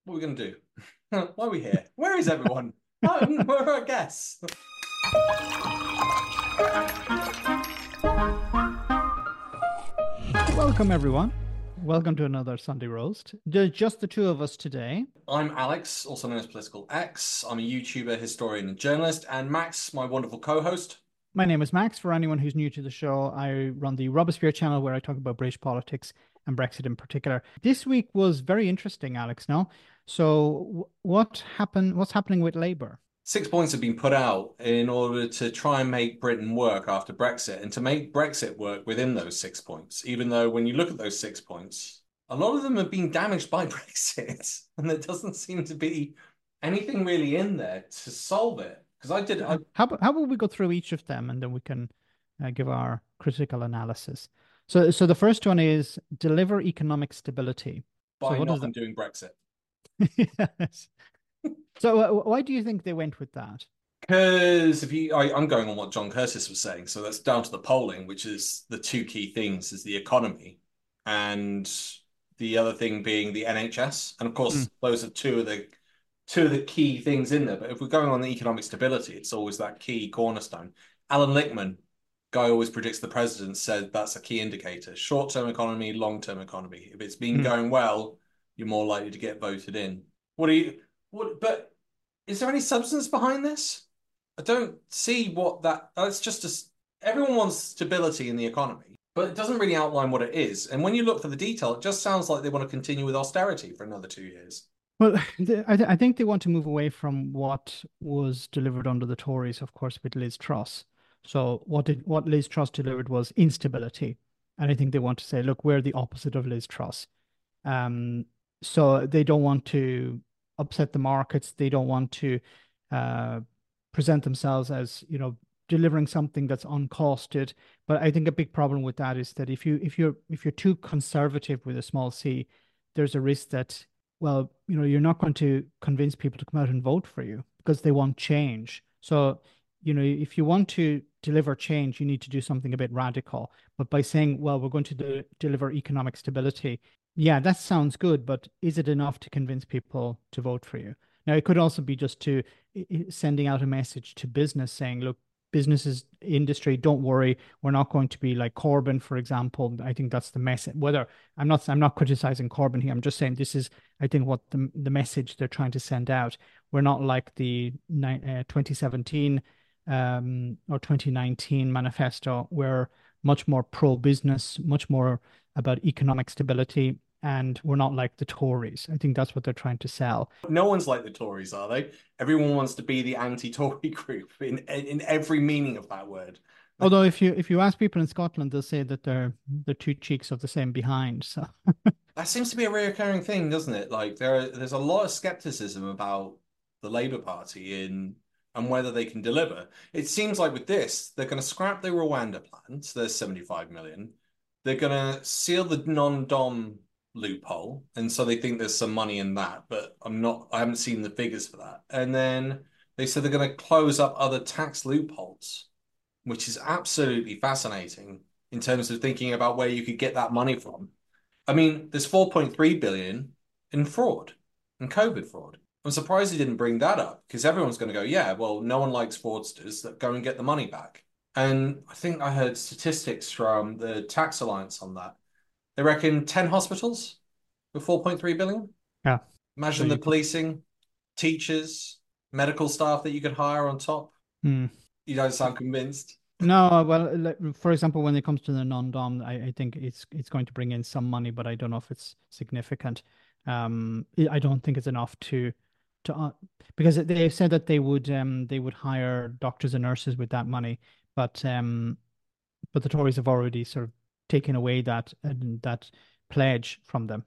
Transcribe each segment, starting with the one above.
What are we going to do? Why are we here? Where is everyone? Where are our guests? Welcome, everyone. Welcome to another Sunday roast. Just the two of us today. I'm Alex, also known as Political X. I'm a YouTuber, historian, and journalist. And Max, my wonderful co-host. My name is Max. For anyone who's new to the show, I run the Robosphere channel where I talk about British politics and Brexit in particular. This week was very interesting, Alex. No, so what happened? What's happening with Labour? 6 points have been put out in order to try and make Britain work after Brexit and to make Brexit work within those 6 points, even though when you look at those 6 points, a lot of them have been damaged by Brexit, and there doesn't seem to be anything really in there to solve it. Because How about we go through each of them and then we can give our critical analysis. So the first one is deliver economic stability. So by what not does that? undoing Brexit. Yes. So why do you think they went with that? Because I'm going on what John Curtis was saying, so that's down to the polling, which is the two key things is the economy and the other thing being the NHS. And of Mm, course, those are two of the key things in there. But if we're going on the economic stability, it's always that key cornerstone. Alan Lichtman, guy who always predicts the president, said that's a key indicator. Short-term economy, long-term economy. If it's been mm. going well, you're more likely to get voted in. What do you but is there any substance behind this? I don't see what that. It's just everyone wants stability in the economy, but it doesn't really outline what it is. And when you look for the detail, it just sounds like they want to continue with austerity for another 2 years. Well, I think they want to move away from what was delivered under the Tories, of course, with Liz Truss. So what Liz Truss delivered was instability, and I think they want to say, look, we're the opposite of Liz Truss. Um, so they don't want to upset the markets. They don't want to uh, present themselves as, delivering something that's uncosted. But I think a big problem with that is that if you're too conservative with a small c, there's a risk that, well, you're not going to convince people to come out and vote for you because they want change. So, if you want to deliver change, you need to do something a bit radical. But by saying, well, we're going to deliver economic stability, yeah, that sounds good, but is it enough to convince people to vote for you? Now, it could also be just to sending out a message to business saying, look, businesses, industry, don't worry, we're not going to be like Corbyn, for example. I think that's the message. Whether I'm not criticizing Corbyn here. I'm just saying this is, I think, what the message they're trying to send out. We're not like the 2017 or 2019 manifesto. We're much more pro-business, much more about economic stability, and we're not like the Tories. I think that's what they're trying to sell. No one's like the Tories, are they? Everyone wants to be the anti-Tory group in every meaning of that word. Although if you ask people in Scotland, they'll say that they're two cheeks of the same behind. So That seems to be a reoccurring thing, doesn't it? Like there's a lot of skepticism about the Labour Party in and whether they can deliver. It seems like with this, they're going to scrap the Rwanda plan, so there's 75 million. They're going to seal the non-dom loophole, and so they think there's some money in that, but I haven't seen the figures for that. And then they said they're going to close up other tax loopholes, which is absolutely fascinating in terms of thinking about where you could get that money from. I mean, there's 4.3 billion in fraud, in COVID fraud. I'm surprised he didn't bring that up because everyone's going to go, yeah, well, no one likes fraudsters that go and get the money back. And I think I heard statistics from the Tax Alliance on that. They reckon 10 hospitals with 4.3 billion. yeah. So Imagine the you could. policing, teachers, medical staff that you could hire on top. Hmm. You don't sound convinced. No, well, for example, when it comes to the non-dom, I think it's going to bring in some money, but I don't know if it's significant. I don't think it's enough to because they said that they would hire doctors and nurses with that money, but the Tories have already sort of taken away that pledge from them.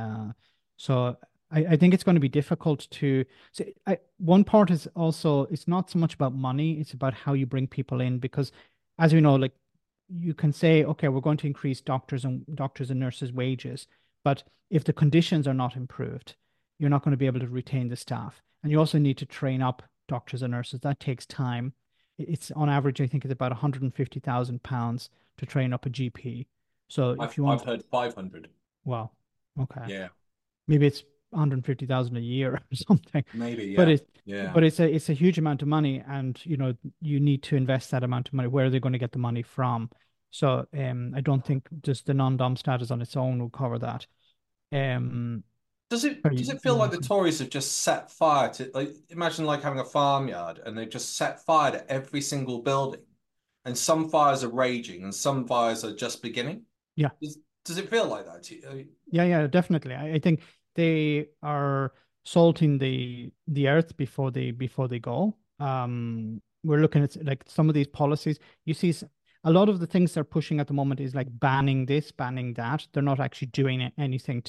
So I think it's going to be difficult to. So one part is also it's not so much about money; it's about how you bring people in because, as we know, like you can say, okay, we're going to increase doctors and nurses' wages, but if the conditions are not improved, you're not going to be able to retain the staff, and you also need to train up doctors and nurses. That takes time. It's on average, I think it's about £150,000 to train up a GP. So if I've you I've want, heard 500. well, okay, Yeah. maybe it's 150,000 a year or something. Maybe, But yeah. Yeah. it's a huge amount of money, and you need to invest that amount of money. Where are they going to get the money from? So I don't think just the non-dom status on its own will cover that. Um, Does sorry, it feel you like want the to say? Tories have just set fire to, like, imagine like having a farmyard and they've just set fire to every single building, and some fires are raging and some fires are just beginning? Yeah, Does it feel like that to you? yeah, definitely. I think they are salting the earth before they go. We're looking at like some of these policies. You see, a lot of the things they're pushing at the moment is like banning this, banning that. They're not actually doing anything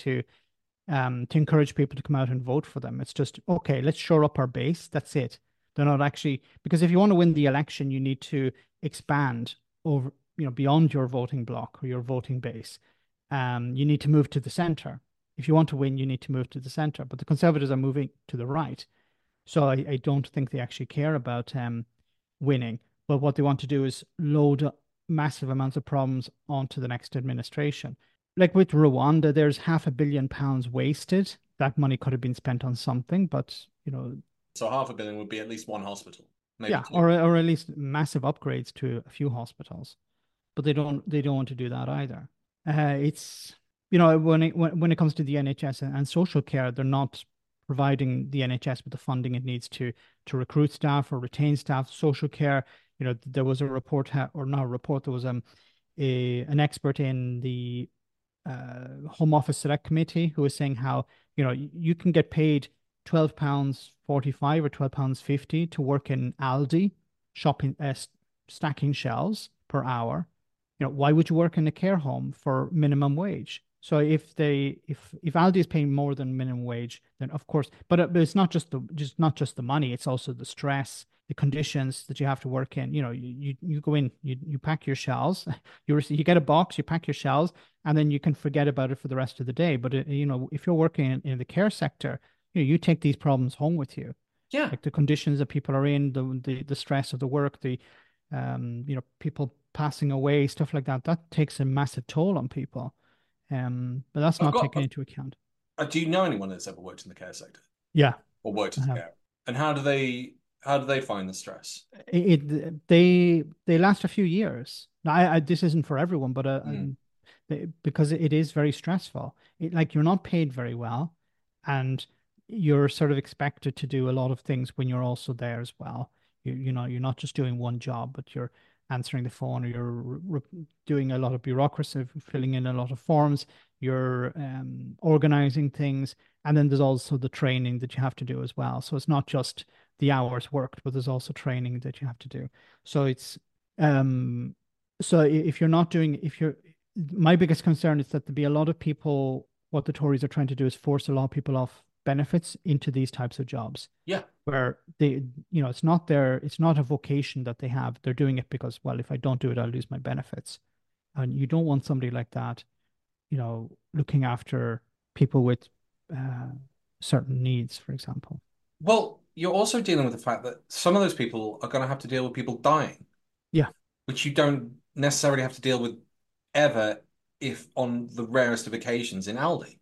to encourage people to come out and vote for them. It's just, okay, let's shore up our base. That's it. They're not actually, because if you want to win the election, you need to expand over, beyond your voting block or your voting base. You need to move to the center. If you want to win, you need to move to the center. But the Conservatives are moving to the right. So I don't think they actually care about winning. But what they want to do is load massive amounts of problems onto the next administration. Like with Rwanda, there's £500 million wasted. That money could have been spent on something, but So 500 million would be at least one hospital, maybe yeah, two. or at least massive upgrades to a few hospitals. But they don't want to do that either. It's when it comes to the NHS and social care, they're not providing the NHS with the funding it needs to recruit staff or retain staff. Social care, there was a report or not a report, there was an expert in the Home Office Select Committee who was saying how you can get paid £12.45 or £12.50 to work in Aldi shopping stacking shelves per hour. Why would you work in a care home for minimum wage? So if Aldi is paying more than minimum wage, then of course, but it's not just the money, it's also the stress, the conditions that you have to work in. You go in, you pack your shelves, you get a box, you pack your shelves, and then you can forget about it for the rest of the day. But if you're working in the care sector, you take these problems home with you, Yeah. like the conditions that people are in, the stress of the work, the people passing away, stuff like that. That takes a massive toll on people. But that's I've not got, taken into account. do you know anyone that's ever worked in the care sector Yeah, or worked I as a have. carer? And how do they find the stress? They last a few years. Now, this isn't for everyone, but Mm. because it is very stressful. Like you're not paid very well, and you're sort of expected to do a lot of things when you're also there as well. You're not just doing one job, but you're answering the phone, or you're doing a lot of bureaucracy, filling in a lot of forms. You're organizing things, and then there's also the training that you have to do as well. So it's not just the hours worked, but there's also training that you have to do. So it's um if you're not doing if you're my biggest concern is that there'll be a lot of people, what the Tories are trying to do is force a lot of people off benefits into these types of jobs Yeah. where it's not a vocation that they have. They're doing it because, well, if I don't do it, I'll lose my benefits. And you don't want somebody like that, looking after people with uh, certain needs, for example. Well, you're also dealing with the fact that some of those people are going to have to deal with people dying, Yeah. which you don't necessarily have to deal with ever, if on the rarest of occasions in Aldi.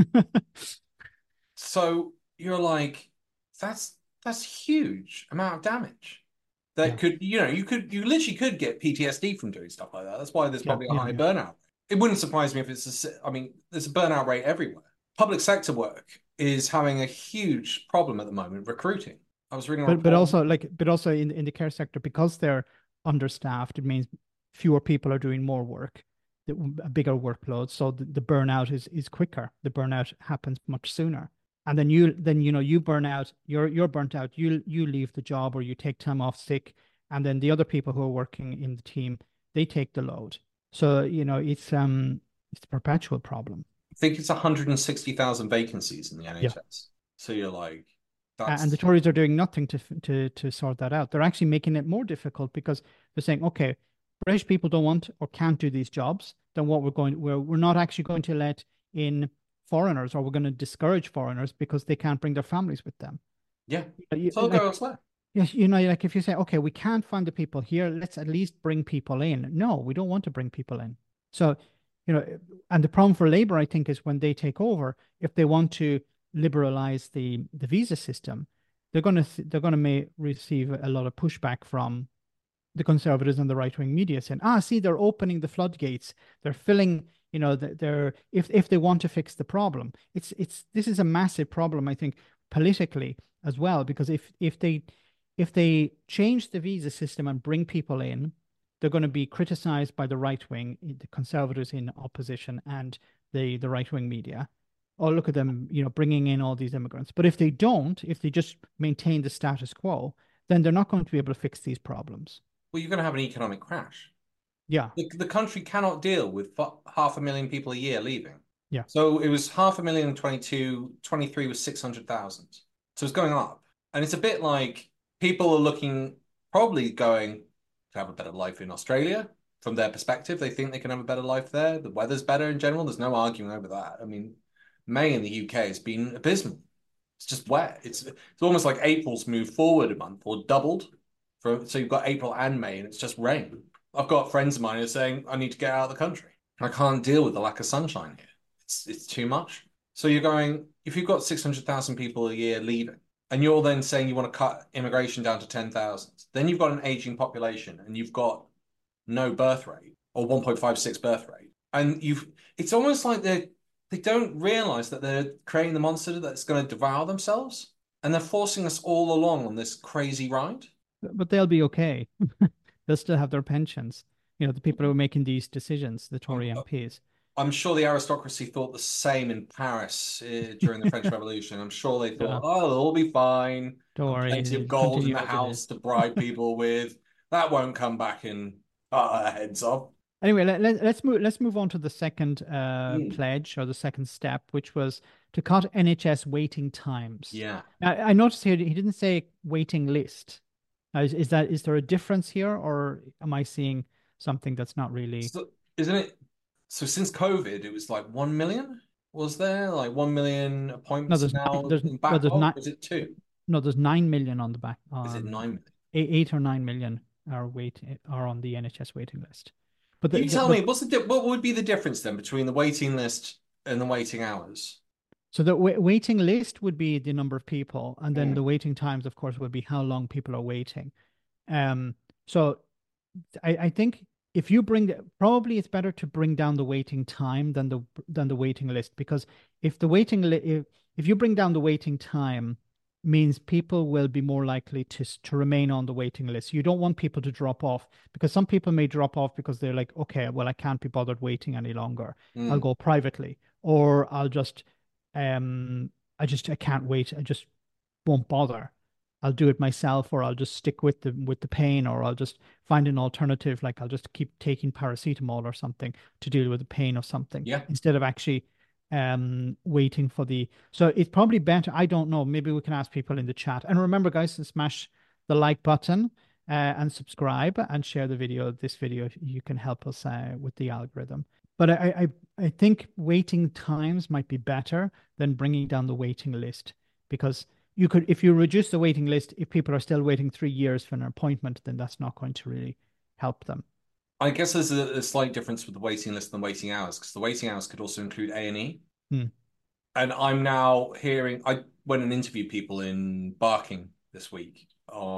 So you're like, that's huge amount of damage that Yeah. could, you literally could get PTSD from doing stuff like that. That's why there's Yeah. probably a Yeah. high Yeah. burnout rate. It wouldn't surprise me if I mean, there's a burnout rate everywhere. Public sector work is having a huge problem at the moment recruiting. I was reading a But report. also in the care sector, because they're understaffed, it means fewer people are doing more work, a bigger workload. So the burnout is quicker. The burnout happens much sooner. And then you burn out, you're burnt out, you leave the job or you take time off sick, and then the other people who are working in the team, they take the load. So, it's a perpetual problem. I think it's 160,000 vacancies in the Yeah. NHS. So you're like, And the that's Tories are doing nothing to sort that out. They're actually making it more difficult because they're saying, okay, British people don't want or can't do these jobs. Then what we're not actually going to let in foreigners, or we're going to discourage foreigners because they can't bring their families with them. yeah. So I'll go Like, elsewhere. yes, like if you say, okay, we can't find the people here, let's at least bring people in. No, we don't want to bring people in. So, you know, and the problem for Labour, I think, is when they take over, if they want to liberalize the visa system, they're going to may receive a lot of pushback from the conservatives and the right-wing media saying, see, they're opening the floodgates. They're filling, they're if they want to fix the problem. This is a massive problem, I think, politically as well, because if they change the visa system and bring people in, they're going to be criticized by the right wing, the conservatives in opposition, and the right wing media. Oh, look at them, bringing in all these immigrants. But if they don't, if they just maintain the status quo, then they're not going to be able to fix these problems. Well, you're going to have an economic crash. Yeah, The country cannot deal with 500,000 people a year leaving. yeah. So it was 500,000 in 22, 23 was 600,000. So it's going up. And it's a bit like people are looking, probably going to have a better life in Australia. From their perspective, they think they can have a better life there. The weather's better in general. There's no arguing over that. I mean, May in the UK has been abysmal. It's just wet. It's almost like April's moved forward a month or doubled. So you've got April and May, and it's just rain. I've got friends of mine who are saying I need to get out of the country. I can't deal with the lack of sunshine here. It's too much. So you're going, if you've got 600,000 people a year leaving, and you're then saying you want to cut immigration down to 10,000, then you've got an aging population and you've got no birth rate or 1.56 birth rate. And it's almost like they don't realize that they're creating the monster that's going to devour themselves. And they're forcing us all along on this crazy ride. But they'll be okay. They'll still have their pensions. The people who are making these decisions, the Tory MPs. I'm sure the aristocracy thought the same in Paris during the French Revolution. I'm sure they thought, Yeah. oh, it'll all be fine. Don't worry, Plenty of gold in continue the as it is. house to bribe people with. That won't come back and cut our heads off. Anyway, let's move on to the second Mm. pledge or the second step, which was to cut NHS waiting times. Yeah. Now, I noticed here he didn't say waiting list. Now, is there a difference here, or am I seeing something that's not really? So, isn't it? So since COVID, it was like 1 million, was there? Like 1 million No, appointments there's nine, now there's in well, there's backlog? nine. Or is it two? No, there's 9 million on the back. Is it 9 million? 8 or 9 million are on the NHS waiting list. But You tell me, what would be the difference then between the waiting list and the waiting hours? so the waiting list would be the number of people, and then the Mm. waiting times, of course, would be how long people are waiting. So I think if you probably it's better to bring down the waiting time than the waiting list, because if the waiting li if you bring down the waiting time, means people will be more likely to remain on the waiting list. You don't want people to drop off, because some people may drop off because they're like, okay, well, I can't be bothered waiting any longer. I'll Mm. go privately, or I can't wait. I just won't bother. I'll do it myself, or I'll just stick with the pain, or I'll just find an alternative, like I'll just keep taking paracetamol or something to deal with the pain of something Yeah. instead of actually waiting for the. So it's probably better. I don't know. Maybe we can ask people in the chat. And remember, guys, to smash the like button and subscribe and share this video if you can help us with the algorithm. But I think waiting times might be better than bringing down the waiting list, because if you reduce the waiting list, if people are still waiting 3 years for an appointment, then that's not going to really help them. I guess there's a slight difference with the waiting list and waiting hours, because the waiting hours could also include A&E. Hmm. And I'm now hearing, I went and interviewed people in Barking this week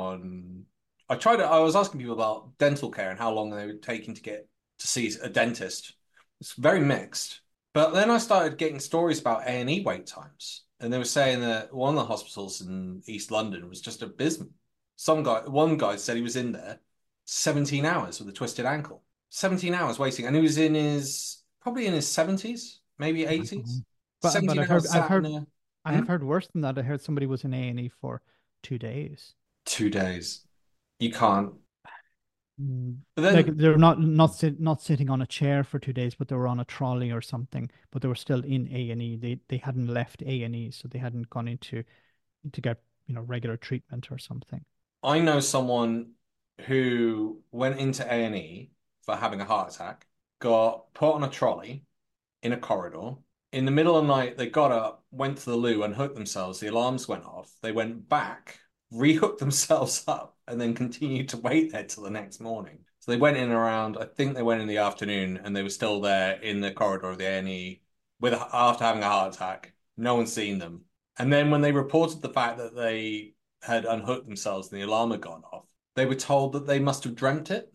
I was asking people about dental care and how long they were taking to get to see a dentist. It's very mixed. But then I started getting stories about A&E wait times. And they were saying that one of the hospitals in East London was just abysmal. One guy said he was in there 17 hours with a twisted ankle. 17 hours waiting. And he was probably in his 70s, maybe Oh my God. 80s. But 17 hours sat in a I have heard worse than that. I heard somebody was in A&E for 2 days. 2 days. You can't. But Like then they're not sitting on a chair for 2 days, but they were on a trolley or something. But they were still in A&E. They hadn't left A&E, so they hadn't gone into to get regular treatment or something. I know someone who went into A&E for having a heart attack, got put on a trolley in a corridor. In the middle of the night, they got up, went to the loo, unhooked themselves. The alarms went off. They went back, rehooked themselves up, and then continued to wait there till the next morning. So they went in around, I think they went in the afternoon, and they were still there in the corridor of the A&E after having a heart attack. No one's seen them. And then when they reported the fact that they had unhooked themselves and the alarm had gone off, they were told that they must have dreamt it.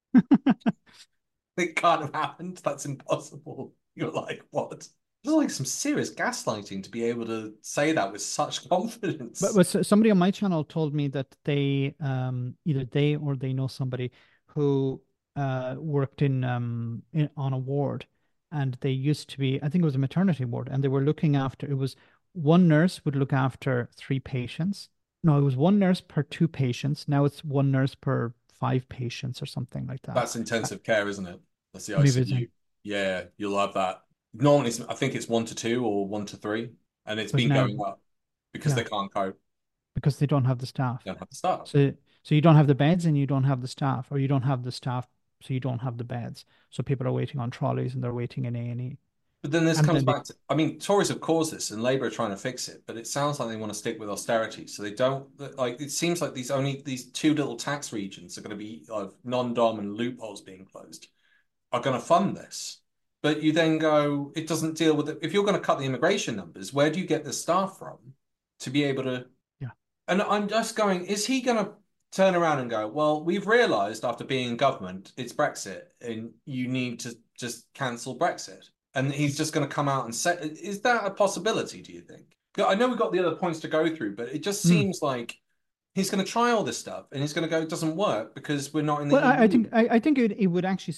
It can't have happened. That's impossible. You're like, what? It's like some serious gaslighting to be able to say that with such confidence. Somebody on my channel told me that they either they or they know somebody who worked on a ward, and they used to be, I think it was a maternity ward, and they were looking after, it was one nurse would look after three patients. No, it was one nurse per two patients. Now it's one nurse per five patients or something like that. That's intensive care, isn't it? That's the Maybe it's in, ICU. Yeah, you'll have that. Normally, I think it's 1 to 2 or 1 to 3, and it's but been now, going up because yeah, they can't cope. because they don't have the They staff. don't have the staff. So you don't have the beds and you don't have the staff, or you don't have the staff, so you don't have the beds. So people are waiting on trolleys and they're waiting in A&E. But then this And comes then they back to, I mean, Tories have caused this and Labour are trying to fix it, but it sounds like they want to stick with austerity. So they don't, like, it seems like these two little tax regions are going to be of non-dom and loopholes being closed are going to fund this. But you then go, it doesn't deal with it. If you're going to cut the immigration numbers, where do you get the staff from to be able to? yeah. And I'm just going, is he going to turn around and go, well, we've realized after being in government, it's Brexit and you need to just cancel Brexit? And he's just going to come out and say, is that a possibility, do you think? I know we've got the other points to go through, but it just Hmm. seems like he's going to try all this stuff and he's going to go, it doesn't work because we're not in the Well, EU. I think it would actually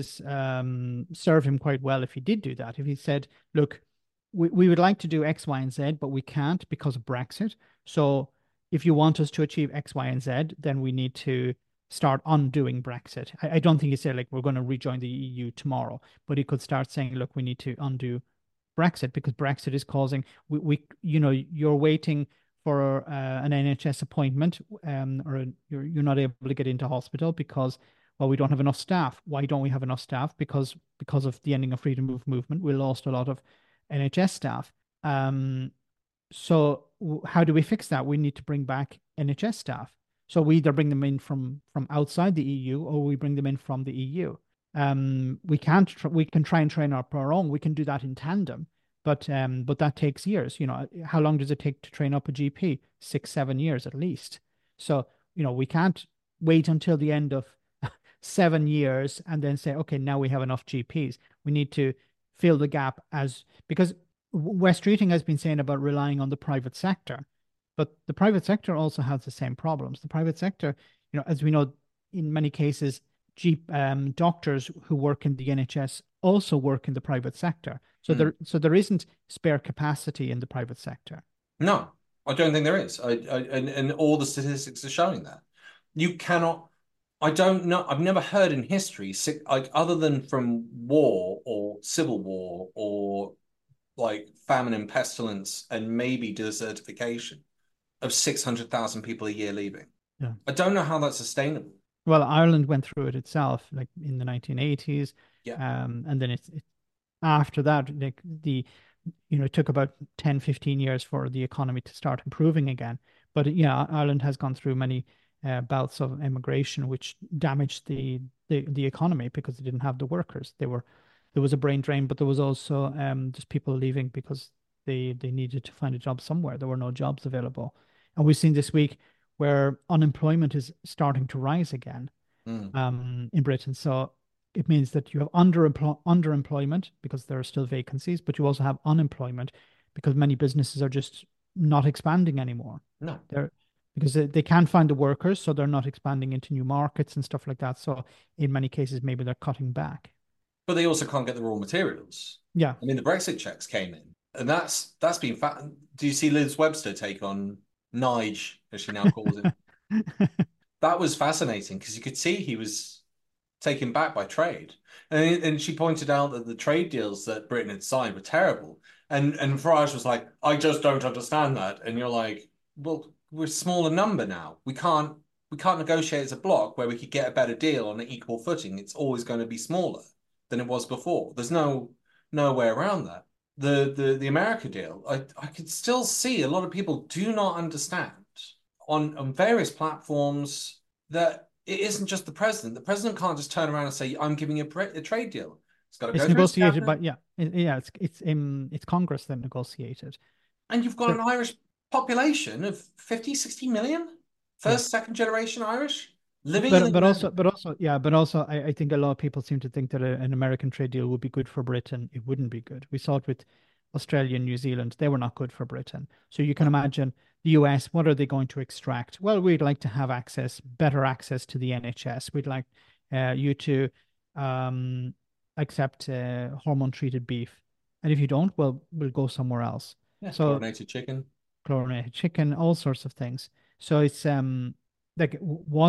serve him quite well if he did do that. If he said, "Look, we would like to do X, Y, and Z, but we can't because of Brexit. So if you want us to achieve X, Y, and Z, then we need to start undoing Brexit." I don't think he said like we're going to rejoin the EU tomorrow, but he could start saying, "Look, we need to undo Brexit because Brexit is causing you're waiting for an NHS appointment, or you're not able to get into hospital because, well, we don't have enough staff. Why don't we have enough staff? Because of the ending of freedom of movement, we lost a lot of NHS staff. So how do we fix that? We need to bring back NHS staff. So we either bring them in from outside the EU or we bring them in from the EU. We can try and train up our own. We can do that in tandem, but that takes years. How long does it take to train up a GP? 6, 7 years at least. So, we can't wait until the end of 7 years and then say, okay, now we have enough GPs. We need to fill the gap because West Reading has been saying about relying on the private sector, but the private sector also has the same problems. The private sector, as we know, in many cases, doctors who work in the NHS also work in the private sector. So Hmm. there isn't spare capacity in the private sector. No, I don't think there is. And all the statistics are showing that. You cannot, I don't know, I've never heard in history, like other than from war or civil war or like famine and pestilence and maybe desertification of 600,000 people a year leaving. Yeah. I don't know how that's sustainable. Well, Ireland went through it itself, like in the 1980s, Yeah. and then after that, like it took about 10, 15 years for the economy to start improving again. But yeah, Ireland has gone through many bouts of immigration, which damaged the economy because they didn't have the workers. There was a brain drain, but there was also just people leaving because they needed to find a job somewhere. There were no jobs available. And we've seen this week where unemployment is starting to rise again Mm. in Britain. So it means that you have underemployment because there are still vacancies, but you also have unemployment because many businesses are just not expanding anymore. No. They're because they can't find the workers, so they're not expanding into new markets and stuff like that. So in many cases, maybe they're cutting back. But they also can't get the raw materials. Yeah. I mean, the Brexit checks came in, and that's been fat. Do you see Liz Webster take on Nige, as she now calls him? That was fascinating because you could see he was taken back by trade. And she pointed out that the trade deals that Britain had signed were terrible. And Farage was like, I just don't understand that. And you're like, well, we're a smaller number now. We can't negotiate as a bloc where we could get a better deal on an equal footing. It's always going to be smaller than it was before. There's no way around that. The America deal, I could still see a lot of people do not understand on various platforms that it isn't just the president. The president can't just turn around and say, "I'm giving you a trade deal." It's got to It's go through his negotiated cabinet. by, yeah, it's Congress that negotiated. And you've got So, an Irish population of 50, 60 million, yeah. first, second generation Irish living in But the but United. also but also yeah but also I think a lot of people seem to think that an American trade deal would be good for Britain. It wouldn't be good. We saw it with Australia and New Zealand. They were not good for Britain. So you can No, imagine the US, what are they going to extract? Well, we'd like to have better access to the NHS. We'd like you to um, accept hormone treated beef. And if you don't, well, we'll go somewhere else. yeah, So chlorinated chicken. chlorinated chicken, all sorts of things. So it's like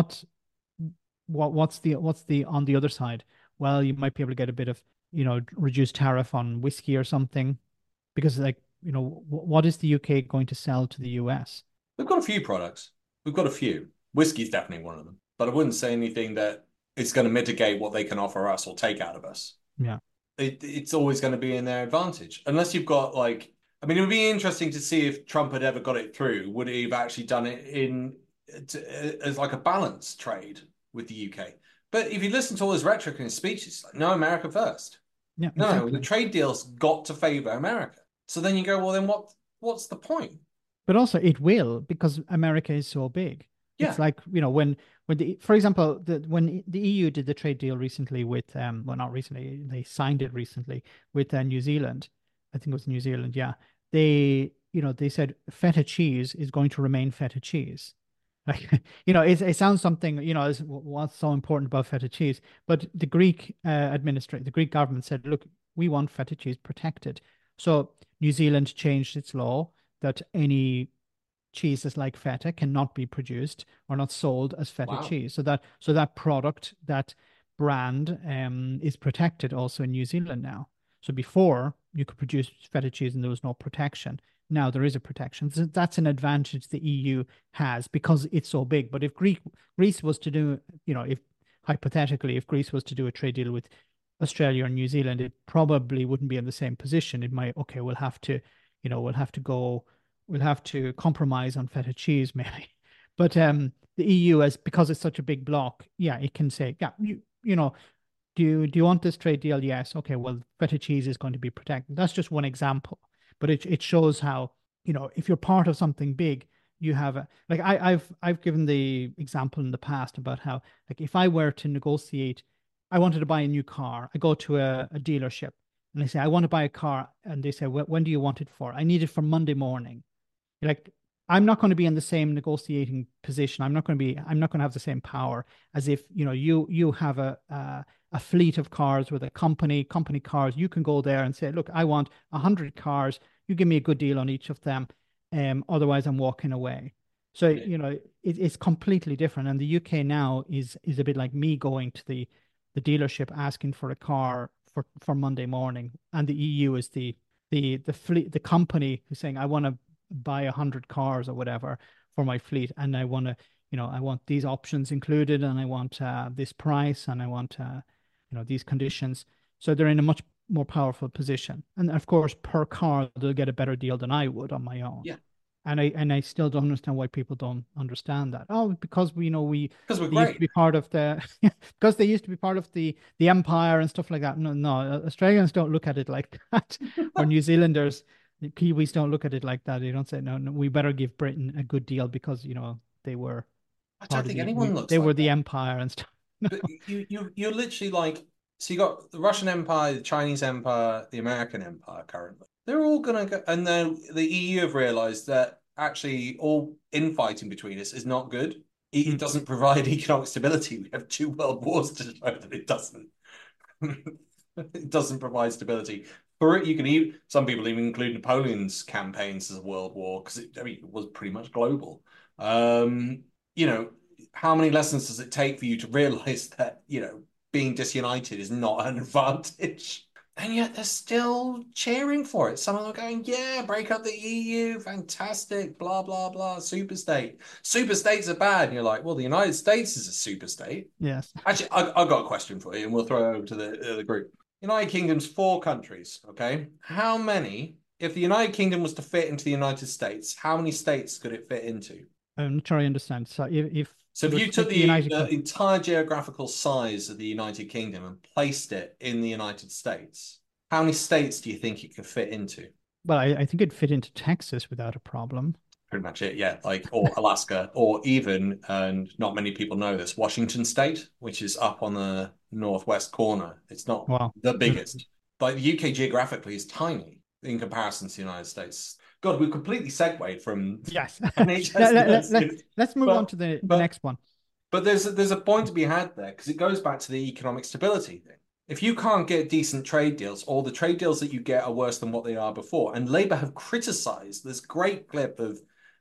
what's the on the other side? Well, you might be able to get a bit of, reduced tariff on whiskey or something because like, what is the UK going to sell to the US? We've got a few products. We've got a few. Whiskey's definitely one of them. But I wouldn't say anything that is going to mitigate what they can offer us or take out of us. Yeah. It's always going to be in their advantage. Unless you've got like, I mean, it would be interesting to see if Trump had ever got it through. Would he have actually done it as like a balanced trade with the UK? But if you listen to all his rhetoric and his speeches, like, no, America first. Yeah, No, the exactly. trade deal's got to favor America. So then you go, well, then what's the point? But also it will because America is so big. It's Yeah. like, when for example, when the EU did the trade deal recently with well, not recently, they signed it recently with New Zealand. I think it was New Zealand, yeah. They said feta cheese is going to remain feta cheese. Like, it sounds something, is what's so important about feta cheese. But the Greek government said, look, we want feta cheese protected. So New Zealand changed its law that any cheeses like feta cannot be produced or not sold as feta Wow. cheese. So that product, that brand, is protected also in New Zealand now. So before you could produce feta cheese and there was no protection. Now there is a protection. So that's an advantage the EU has because it's so big. But if Greece was to do, if hypothetically, if Greece was to do a trade deal with Australia or New Zealand, it probably wouldn't be in the same position. It might, okay, we'll have to compromise on feta cheese maybe. But the EU, as because it's such a big bloc, yeah, it can say, yeah, do you want this trade deal? Yes. Okay, well, feta cheese is going to be protected. That's just one example, but it shows how, if you're part of something big, you have like I've given the example in the past about how, like, if I were to negotiate, I wanted to buy a new car. I go to a dealership and they say, I want to buy a car, and they say, when do you want it for? I need it for Monday morning. Like, I'm not going to be in the same negotiating position. I'm not going to have the same power as if, you have a fleet of cars with a company cars. You can go there and say, look, I want 100 cars. You give me a good deal on each of them. Otherwise I'm walking away. So, Yeah. it's completely different. And the UK now is a bit like me going to the dealership asking for a car for Monday morning. And the EU is the fleet, the company who's saying, I want to buy 100 cars or whatever for my fleet, and I want these options included, and I want this price, and I want these conditions. So they're in a much more powerful position, and of course, per car, they'll get a better deal than I would on my own. Yeah. And I still don't understand why people don't understand that. Oh, because Because we're they used to great. be part of the because they used to be part of the empire and stuff like that. No, no, Australians don't look at it like that, or New Zealanders, the Kiwis don't look at it like that. They don't say, no, no, we better give Britain a good deal because they were I don't part of think the anyone they looks were like the that. empire and stuff. No. But you're literally like, so you got the Russian Empire, the Chinese Empire, the American Empire currently. They're all gonna go, and then the EU have realized that actually all infighting between us is not good. It Mm. doesn't provide economic stability. We have two world wars to show that it doesn't. It doesn't provide stability. For it, you can even some people even include Napoleon's campaigns as a world war because it was pretty much global. Um, you know, how many lessons does it take for you to realize that, being disunited is not an advantage? And yet they're still cheering for it. Some of them are going, yeah, break up the EU, fantastic, blah, blah, blah, super state. Super states are bad. And you're like, well, the United States is a super state. Yes. Actually, I've got a question for you, and we'll throw it over to the group. United Kingdom's four countries, okay? How many, if the United Kingdom was to fit into the United States, how many states could it fit into? I'm not sure I understand. So if So you if were you to took take the the, United the Kingdom, entire geographical size of the United Kingdom and placed it in the United States, how many states do you think it could fit into? Well, I think it'd fit into Texas without a problem. Pretty much it, yeah. Like, or Alaska, or even, and not many people know this, Washington State, which is up on the northwest corner. It's not Wow. the Mm. biggest. Like the UK geographically is tiny in comparison to the United States. God, we've completely segued from Yes. NHS nurses, Let's move on but to the but next one. but there's a point to be had there because it goes back to the economic stability thing. If you can't get decent trade deals, or the trade deals that you get are worse than what they are before, and Labour have criticised this great clip of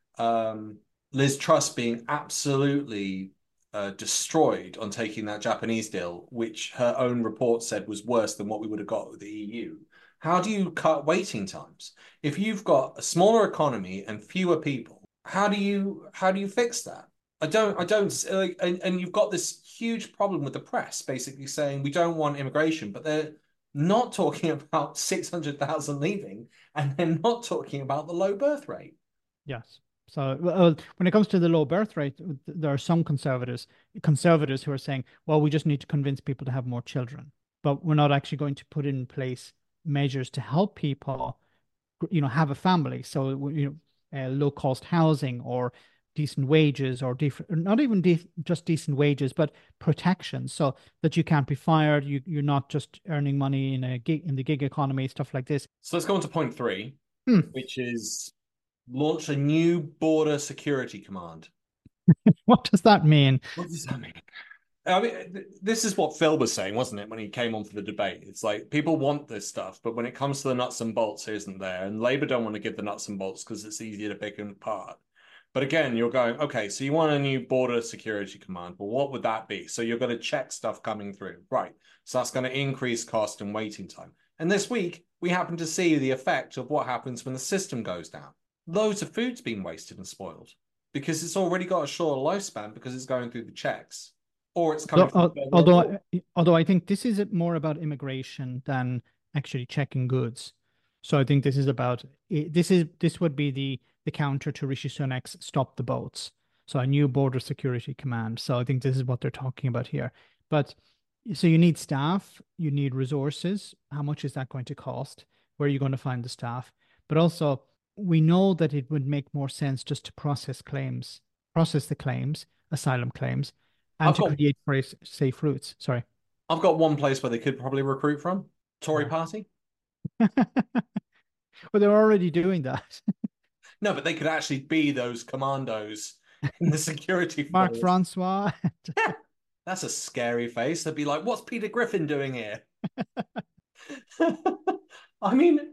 um, Liz Truss being absolutely destroyed on taking that Japanese deal, which her own report said was worse than what we would have got with the EU. How do you cut waiting times? If you've got a smaller economy and fewer people, how do you fix that? I don't like, and you've got this huge problem with the press basically saying we don't want immigration, but they're not talking about 600,000 leaving, and they're not talking about the low birth rate. Yes. So, well, when it comes to the low birth rate, there are some conservatives who are saying, well, we just need to convince people to have more children, but we're not actually going to put in place measures to help people, have a family. So, low cost housing or decent wages or not even just decent wages, but protection so that you can't be fired. You're not just earning money in the gig economy, stuff like this. So let's go on to point three, Hmm. which is launch a new border security command. What does that mean? What does that mean? I mean, this is what Phil was saying, wasn't it, when he came on for the debate? It's like people want this stuff, but when it comes to the nuts and bolts, it isn't there. And Labour don't want to give the nuts and bolts because it's easier to pick them apart. But again, you're going, okay, so you want a new border security command. Well, what would that be? So you're going to check stuff coming through. Right. So that's going to increase cost and waiting time. And this week, we happen to see the effect of what happens when the system goes down. Loads of food's been wasted and spoiled because it's already got a shorter lifespan because it's going through the checks or it's coming Though- from al- further abroad. Although, although I think this is more about immigration than actually checking goods. So I think this would be the counter to Rishi Sunak's "Stop the Boats." So a new border security command. So I think this is what they're talking about here. But so you need staff, you need resources. How much is that going to cost? Where are you going to find the staff? But also, we know that it would make more sense just to process the claims, asylum claims, and I've to got create very safe routes. Sorry. I've got one place where they could probably recruit from. Tory Yeah. party. Well, they're already doing that. No, but they could actually be those commandos in the security Mark force. Francois. Yeah, that's a scary face. They'd be like, "What's Peter Griffin doing here?" I mean,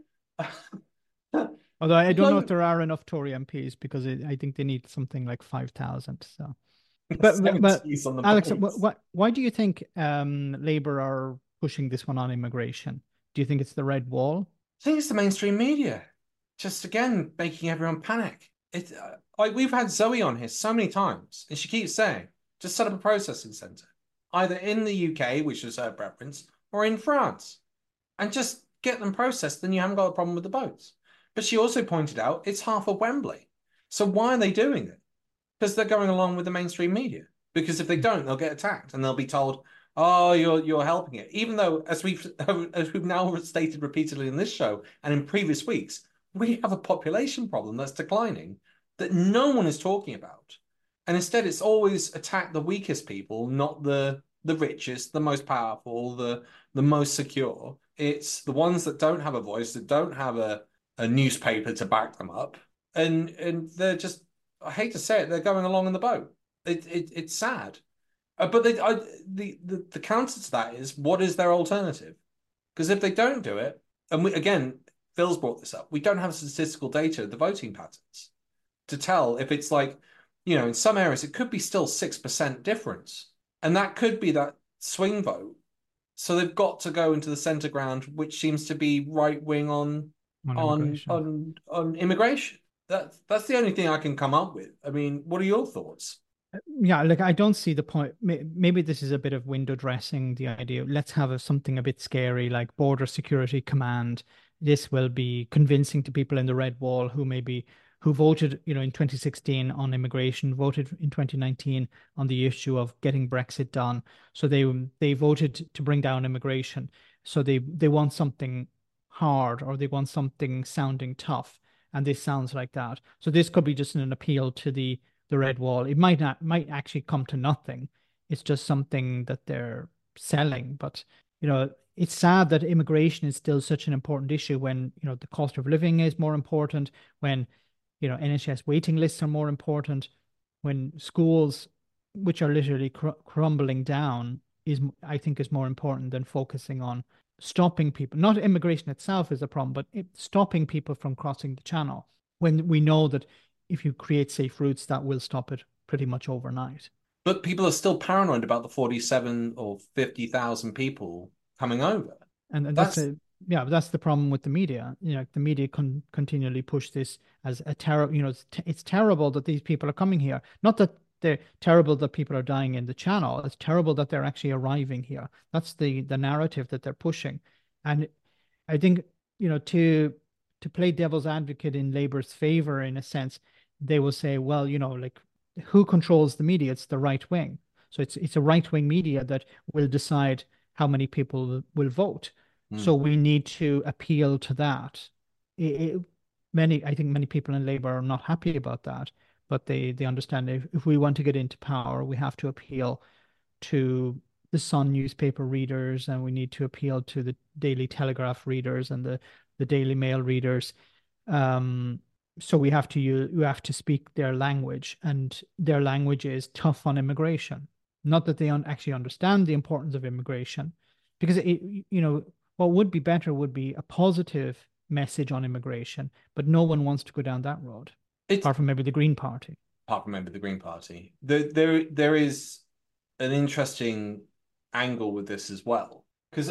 Although I don't know if no, there are enough Tory MPs because I think they need something like 5,000. So, but 70s on the Alex, base. why do you think Labour are pushing this one on immigration? Do you think it's the red wall? I think it's the mainstream media, just again making everyone panic. It like we've had Zoe on here so many times, and she keeps saying, "Just set up a processing center, either in the UK, which is her preference, or in France, and just get them processed. Then you haven't got a problem with the boats." But she also pointed out it's half of Wembley. So why are they doing it? Because they're going along with the mainstream media. Because if they don't, they'll get attacked and they'll be told, "Oh, you're helping it." Even though, as we've now stated repeatedly in this show and in previous weeks, we have a population problem that's declining that no one is talking about, and instead it's always attack the weakest people, not the richest, the most powerful, the most secure. It's the ones that don't have a voice, that don't have a newspaper to back them up, and they're just, I hate to say it, they're going along in the boat. It's sad. But the counter to that is what is their alternative? Because if they don't do it, and again, Phil's brought this up, we don't have statistical data of the voting patterns to tell if it's like, in some areas it could be still 6% difference, and that could be that swing vote. So they've got to go into the center ground, which seems to be right wing on On on immigration? on on immigration. That's the only thing I can come up with. I mean, what are your thoughts? Yeah, like I don't see the point. Maybe this is a bit of window dressing, the idea. Let's have something a bit scary like Border Security Command. This will be convincing to people in the Red Wall who voted, in 2016 on immigration, voted in 2019 on the issue of getting Brexit done. So they voted to bring down immigration. So they want something hard or they want something sounding tough, and this sounds like that. So this could be just an appeal to the red wall. It might actually come to nothing. It's just something that they're selling. But it's sad that immigration is still such an important issue when the cost of living is more important, when NHS waiting lists are more important, when schools, which are literally crumbling down, I think is more important than focusing on stopping people. Not immigration itself is a problem, but stopping people from crossing the channel. When we know that if you create safe routes, that will stop it pretty much overnight. But people are still paranoid about the 47 or 50,000 people coming over. And that's That's a yeah, but that's the problem with the media. The media continually push this as a terrible. It's terrible that these people are coming here. Not that they're terrible that people are dying in the channel. It's terrible that they're actually arriving here. That's the narrative that they're pushing. And I think, to play devil's advocate in Labour's favor, in a sense, they will say, well, like who controls the media? It's the right wing. So it's a right wing media that will decide how many people will vote. So mm. we need to appeal to that. I think many people in Labour are not happy about that, but they understand if we want to get into power, we have to appeal to the Sun newspaper readers, and we need to appeal to the Daily Telegraph readers and the Daily Mail readers. So we have to speak their language, and their language is tough on immigration. Not that they actually understand the importance of immigration, because what would be better would be a positive message on immigration, but no one wants to go down that road, It's apart from maybe the Green Party. apart from maybe the Green Party. There is an interesting angle with this as well. Because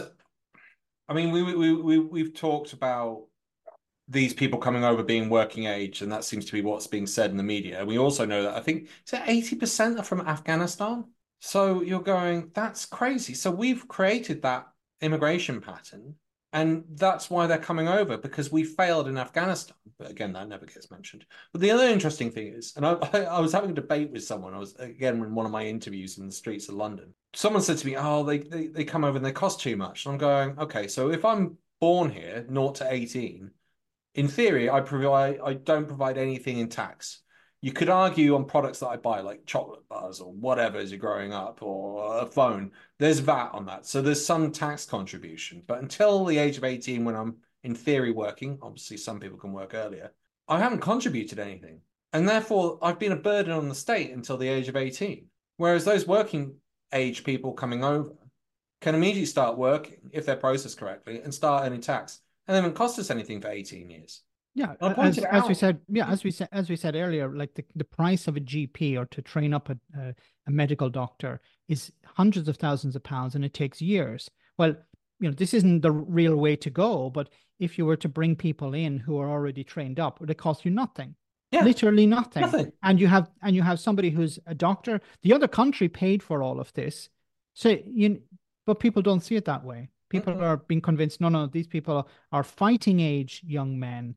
I mean we've talked about these people coming over being working age, and that seems to be what's being said in the media. And we also know that I think is it 80% are from Afghanistan? So you're going, that's crazy. So we've created that immigration pattern, and that's why they're coming over because we failed in Afghanistan. But again, that never gets mentioned. But the other interesting thing is, and I was having a debate with someone. I was again in one of my interviews in the streets of London. Someone said to me, "Oh, they come over and they cost too much." And I'm going, "Okay, so if I'm born here, 0 to 18." In theory, I don't provide anything in tax. You could argue on products that I buy, like chocolate bars or whatever as you're growing up, or a phone, there's VAT on that. So there's some tax contribution. But until the age of 18, when I'm in theory working, obviously some people can work earlier, I haven't contributed anything. And therefore, I've been a burden on the state until the age of 18. Whereas those working age people coming over can immediately start working if they're processed correctly and start earning tax and they haven't cost us anything for 18 years. Yeah, And I pointed it as we out. said, yeah, as we said earlier, like the price of a GP or to train up a medical doctor is hundreds of thousands of pounds, and it takes years. Well, this isn't the real way to go, but if you were to bring people in who are already trained up, it would cost you nothing, Yeah, literally nothing. nothing. And you have somebody who's a doctor. The other country paid for all of this, so but people don't see it that way. People Mm-mm. are being convinced, no, no, these people are fighting age young men,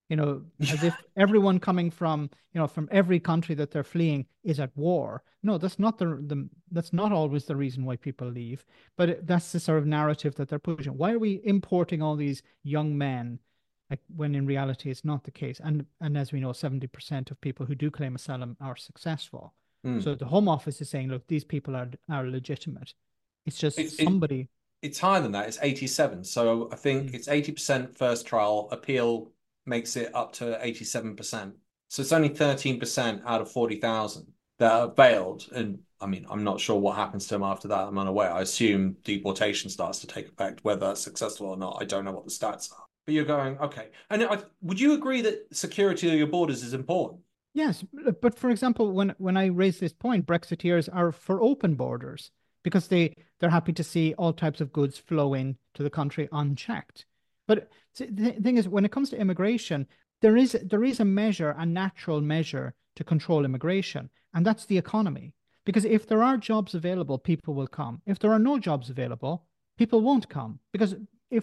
as if everyone coming from every country that they're fleeing is at war. No, that's not that's not always the reason why people leave, but that's the sort of narrative that they're pushing. Why are we importing all these young men, like when in reality it's not the case? And as we know, 70% of people who do claim asylum are successful. Mm. So the Home Office is saying, look, these people are legitimate. It's just It, it, somebody. it's higher than that. It's 87. So I think Mm. it's 80% first trial. Appeal makes it up to 87%. So it's only 13% out of 40,000 that are bailed. And I mean, I'm not sure what happens to them after that. I'm unaware. I assume deportation starts to take effect. Whether that's successful or not, I don't know what the stats are. But you're going, okay. And would you agree that security of your borders is important? Yes, but for example, when I raise this point, Brexiteers are for open borders because they're happy to see all types of goods flow in to the country unchecked. But the thing is, when it comes to immigration, there is a measure, a natural measure to control immigration, and that's the economy. Because if there are jobs available, people will come. If there are no jobs available, people won't come. Because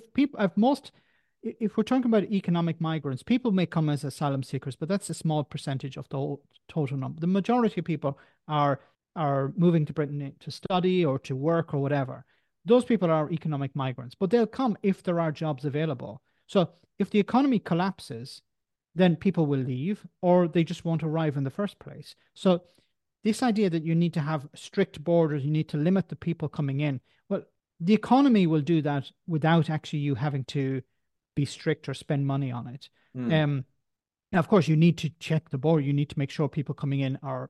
if we're talking about economic migrants, people may come as asylum seekers, but that's a small percentage of the whole total number. The majority of people are moving to Britain to study or to work or whatever. Those people are economic migrants, but they'll come if there are jobs available. So if the economy collapses, then people will leave or they just won't arrive in the first place. So this idea that you need to have strict borders, you need to limit the people coming in. Well, the economy will do that without actually you having to be strict or spend money on it. Mm. Um, Now, of course, you need to check the border. You need to make sure people coming in are,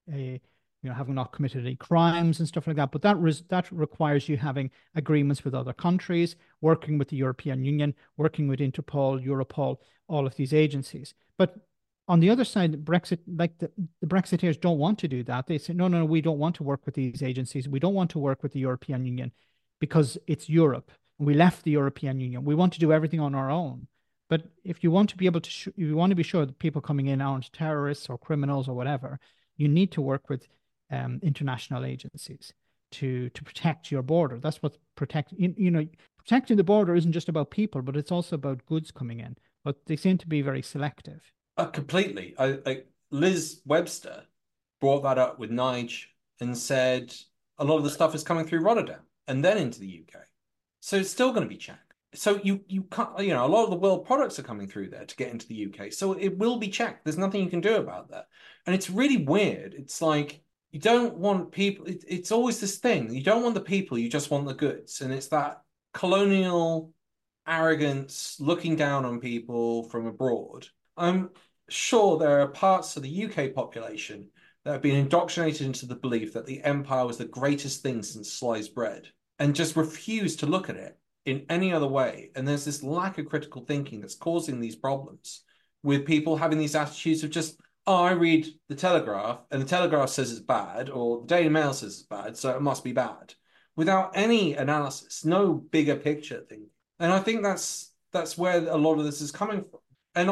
having not committed any crimes and stuff like that. But that requires you having agreements with other countries, working with the European Union, working with Interpol, Europol, all of these agencies. But on the other side, Brexit, like the Brexiteers don't want to do that. They say, no, no, no, we don't want to work with these agencies. We don't want to work with the European Union because it's Europe. We left the European Union. We want to do everything on our own. But if you want to be able to, if you want to be sure that people coming in aren't terrorists or criminals or whatever, you need to work with international agencies to protect your border. That's what protecting the border isn't just about people, but it's also about goods coming in. But they seem to be very selective. Completely. Liz Webster brought that up with Nige and said a lot of the stuff is coming through Rotterdam and then into the UK. So it's still going to be checked. So you can't, a lot of the world products are coming through there to get into the UK. So it will be checked. There's nothing you can do about that. And it's really weird. It's like you don't want people, it's always this thing. You don't want the people, you just want the goods. And it's that colonial arrogance looking down on people from abroad. I'm sure there are parts of the UK population that have been indoctrinated into the belief that the empire was the greatest thing since sliced bread and just refuse to look at it in any other way. And there's this lack of critical thinking that's causing these problems with people having these attitudes of just, oh, I read the Telegraph and the Telegraph says it's bad, or the Daily Mail says it's bad, so it must be bad, without any analysis, no bigger picture thing. And I think that's where a lot of this is coming from. And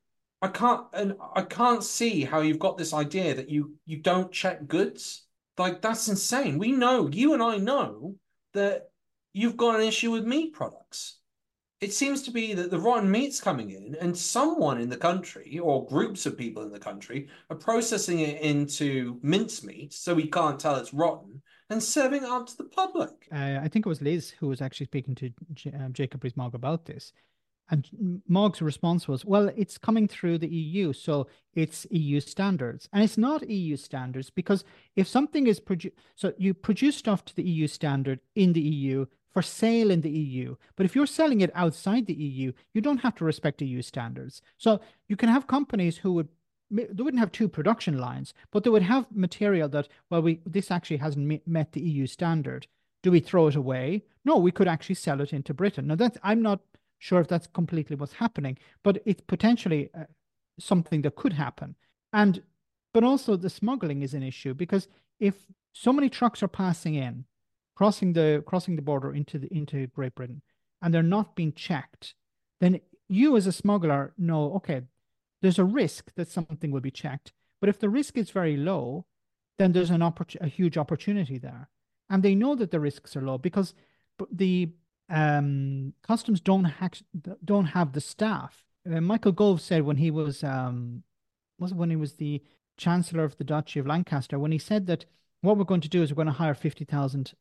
I can't see how you've got this idea that you don't check goods. Like that's insane. We know, you and I know that you've got an issue with meat products. It seems to be that the rotten meat's coming in, and someone in the country or groups of people in the country are processing it into mincemeat so we can't tell it's rotten and serving it up to the public. I think it was Liz who was actually speaking to Jacob Rees-Mogg about this. And Mogg's response was, well, it's coming through the EU, so it's EU standards. And it's not EU standards because if something is produced, so you produce stuff to the EU standard in the EU for sale in the EU. But if you're selling it outside the EU, you don't have to respect EU standards. So you can have companies who they wouldn't have two production lines, but they would have material that, well, this actually hasn't met the EU standard. Do we throw it away? No, we could actually sell it into Britain. Now I'm not sure if that's completely what's happening, but it's potentially something that could happen. But also the smuggling is an issue because if so many trucks are passing in, crossing the border into Great Britain, and they're not being checked, then you as a smuggler know, okay, there's a risk that something will be checked. But if the risk is very low, then there's a huge opportunity there. And they know that the risks are low because the customs don't have the staff. Michael Gove said when he was it when he was the Chancellor of the Duchy of Lancaster, when he said that what we're going to do is we're going to hire 50,000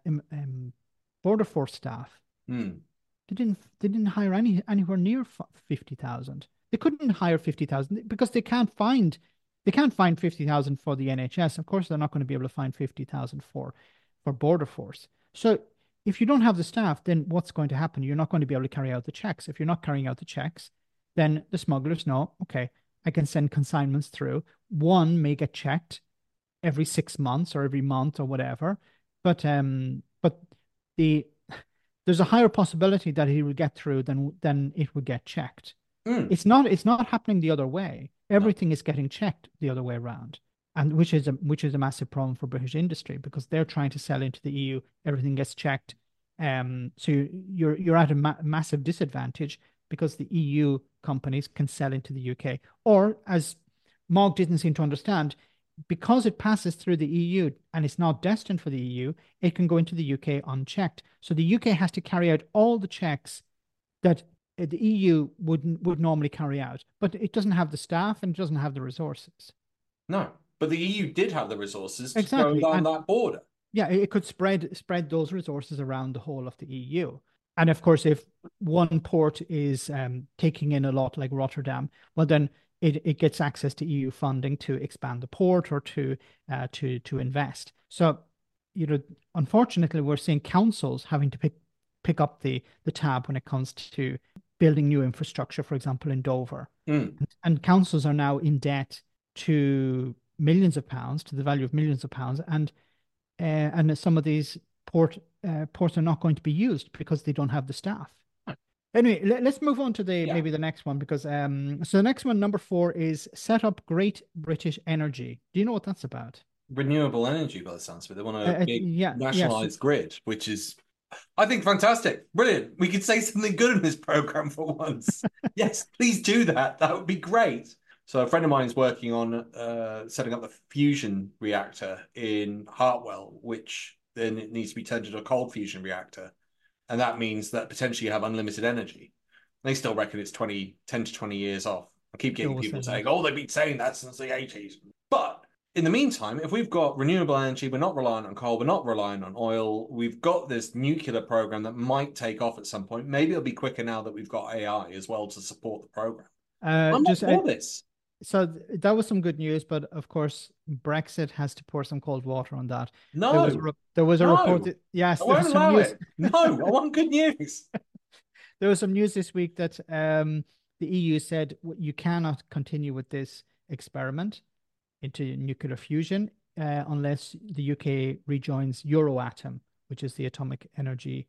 border force staff. Mm. They didn't hire anywhere near 50,000. They couldn't hire 50,000 because they can't find 50,000 for the NHS. Of course, they're not going to be able to find 50,000 for border force. So if you don't have the staff, then what's going to happen? You're not going to be able to carry out the checks. If you're not carrying out the checks, then the smugglers know, okay, I can send consignments through. One may get checked every 6 months or every month or whatever, but the there's a higher possibility that he will get through than it would get checked. Mm. It's not happening the other way. Everything is getting checked the other way around. And which is a massive problem for British industry because they're trying to sell into the EU. Everything gets checked, so you're at a massive disadvantage because the EU companies can sell into the UK. Or as Mogg didn't seem to understand, because it passes through the EU and it's not destined for the EU, it can go into the UK unchecked. So the UK has to carry out all the checks that the EU would normally carry out, but it doesn't have the staff and it doesn't have the resources. No, but the EU did have the resources to Exactly. go down that border. Yeah, it could spread those resources around the whole of the EU. And of course, if one port is taking in a lot, like Rotterdam, well, then it gets access to EU funding to expand the port or to invest. So, you know, unfortunately, we're seeing councils having to pick up the tab when it comes to building new infrastructure, for example, in Dover. Mm. And councils are now in debt to millions of pounds, to the value of millions of pounds, and some of these ports are not going to be used because they don't have the staff. Anyway, let's move on to the Yeah. maybe the next one because so the next one, number four, is set up Great British Energy. Do you know what that's about? Renewable energy, by the sounds of it. They want a big Yeah, yes. nationalized grid, which is, I think, fantastic. Brilliant. We could say something good in this program for once. Yes, please do that. That would be great. So a friend of mine is working on setting up the fusion reactor in Hartwell, which then it needs to be turned into a cold fusion reactor. And that means that potentially you have unlimited energy. They still reckon it's 10 to 20 years off. I keep They getting always people say saying, that. oh, they've been saying that since the 80s. But in the meantime, if we've got renewable energy, we're not reliant on coal, we're not reliant on oil, we've got this nuclear program that might take off at some point. Maybe it'll be quicker now that we've got AI as well to support the program. I'm not Just for this. so that was some good news, but of course, Brexit has to pour some cold water on that. No, There was a report no, that, yes, I there was won't some allow news. it. No, I want good news. There was some news this week that the EU said you cannot continue with this experiment into nuclear fusion unless the UK rejoins Euratom, which is the atomic energy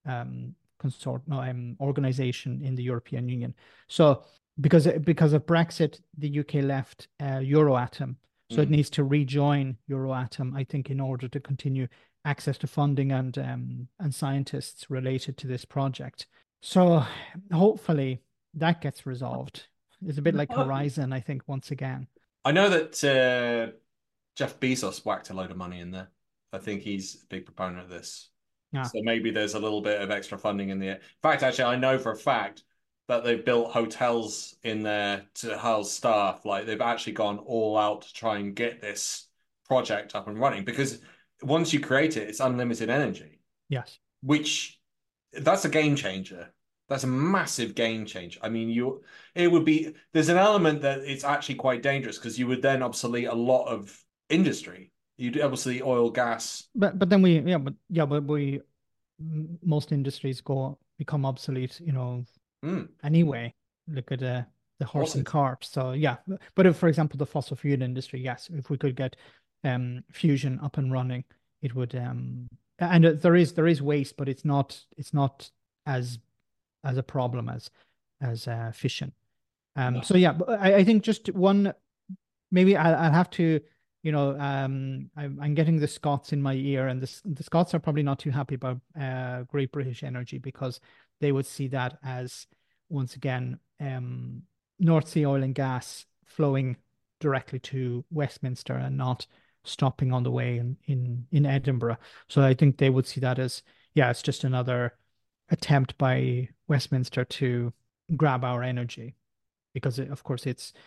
organization in the European Union. So because of Brexit, the UK left Euratom, so it Mm. needs to rejoin Euratom, I think, in order to continue access to funding and scientists related to this project. So hopefully that gets resolved. It's a bit like Horizon, I think, once again. I know that Jeff Bezos whacked a load of money in there. I think he's a big proponent of this. Yeah. So maybe there's a little bit of extra funding in there. In fact, actually, I know for a fact that they've built hotels in there to house staff. Like they've actually gone all out to try and get this project up and running because once you create it, it's unlimited energy, Yes. which that's a game changer. That's a massive game changer. I mean, it would be there's an element that it's actually quite dangerous because you would then obsolete a lot of industry. You'd obviously oil, gas. But then we but most industries go become obsolete, Mm, anyway. Look at the of horse course and it. cart. So yeah, but if, for example, the fossil fuel industry, yes, if we could get fusion up and running, it would and there is waste, but it's not as as a problem as fission. No. So yeah, but I think just one, maybe I'll have to, I'm getting the Scots in my ear, and the Scots are probably not too happy about Great British Energy because they would see that as, once again, North Sea oil and gas flowing directly to Westminster and not stopping on the way in Edinburgh. So I think they would see that as, yeah, it's just another attempt by Westminster to grab our energy because of course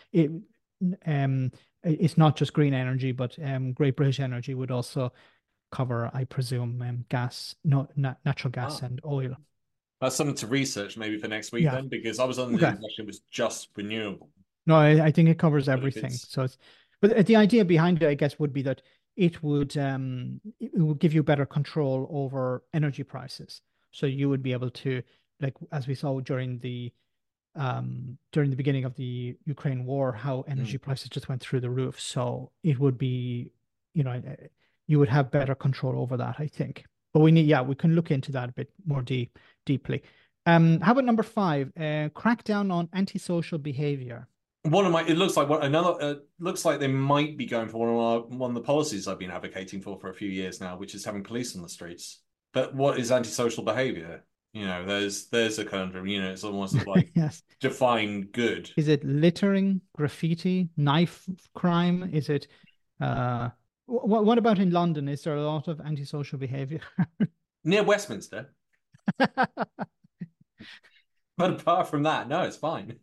um it's not just green energy, but Great British Energy would also cover, I presume, gas, no, natural gas Ah, and oil. that's something to research maybe for next week Yeah. then, because I was under the Okay. impression it was just renewable. No, I think it covers But if everything. it's So but the idea behind it, I guess, would be that it would give you better control over energy prices. So you would be able to, like, as we saw during the beginning of the Ukraine war, how mm. energy prices just went through the roof. So it would be, you would have better control over that, I think. But we can look into that a bit more deeply. How about number five? Crackdown on antisocial behavior. One of my it looks like what another looks like they might be going for one of the policies I've been advocating for a few years now, which is having police on the streets. But what is antisocial behavior? There's a conundrum. It's almost like Yes. define good. Is it littering, graffiti, knife crime? Is it what about in London? Is there a lot of antisocial behavior? Near Westminster. But apart from that, no, it's fine.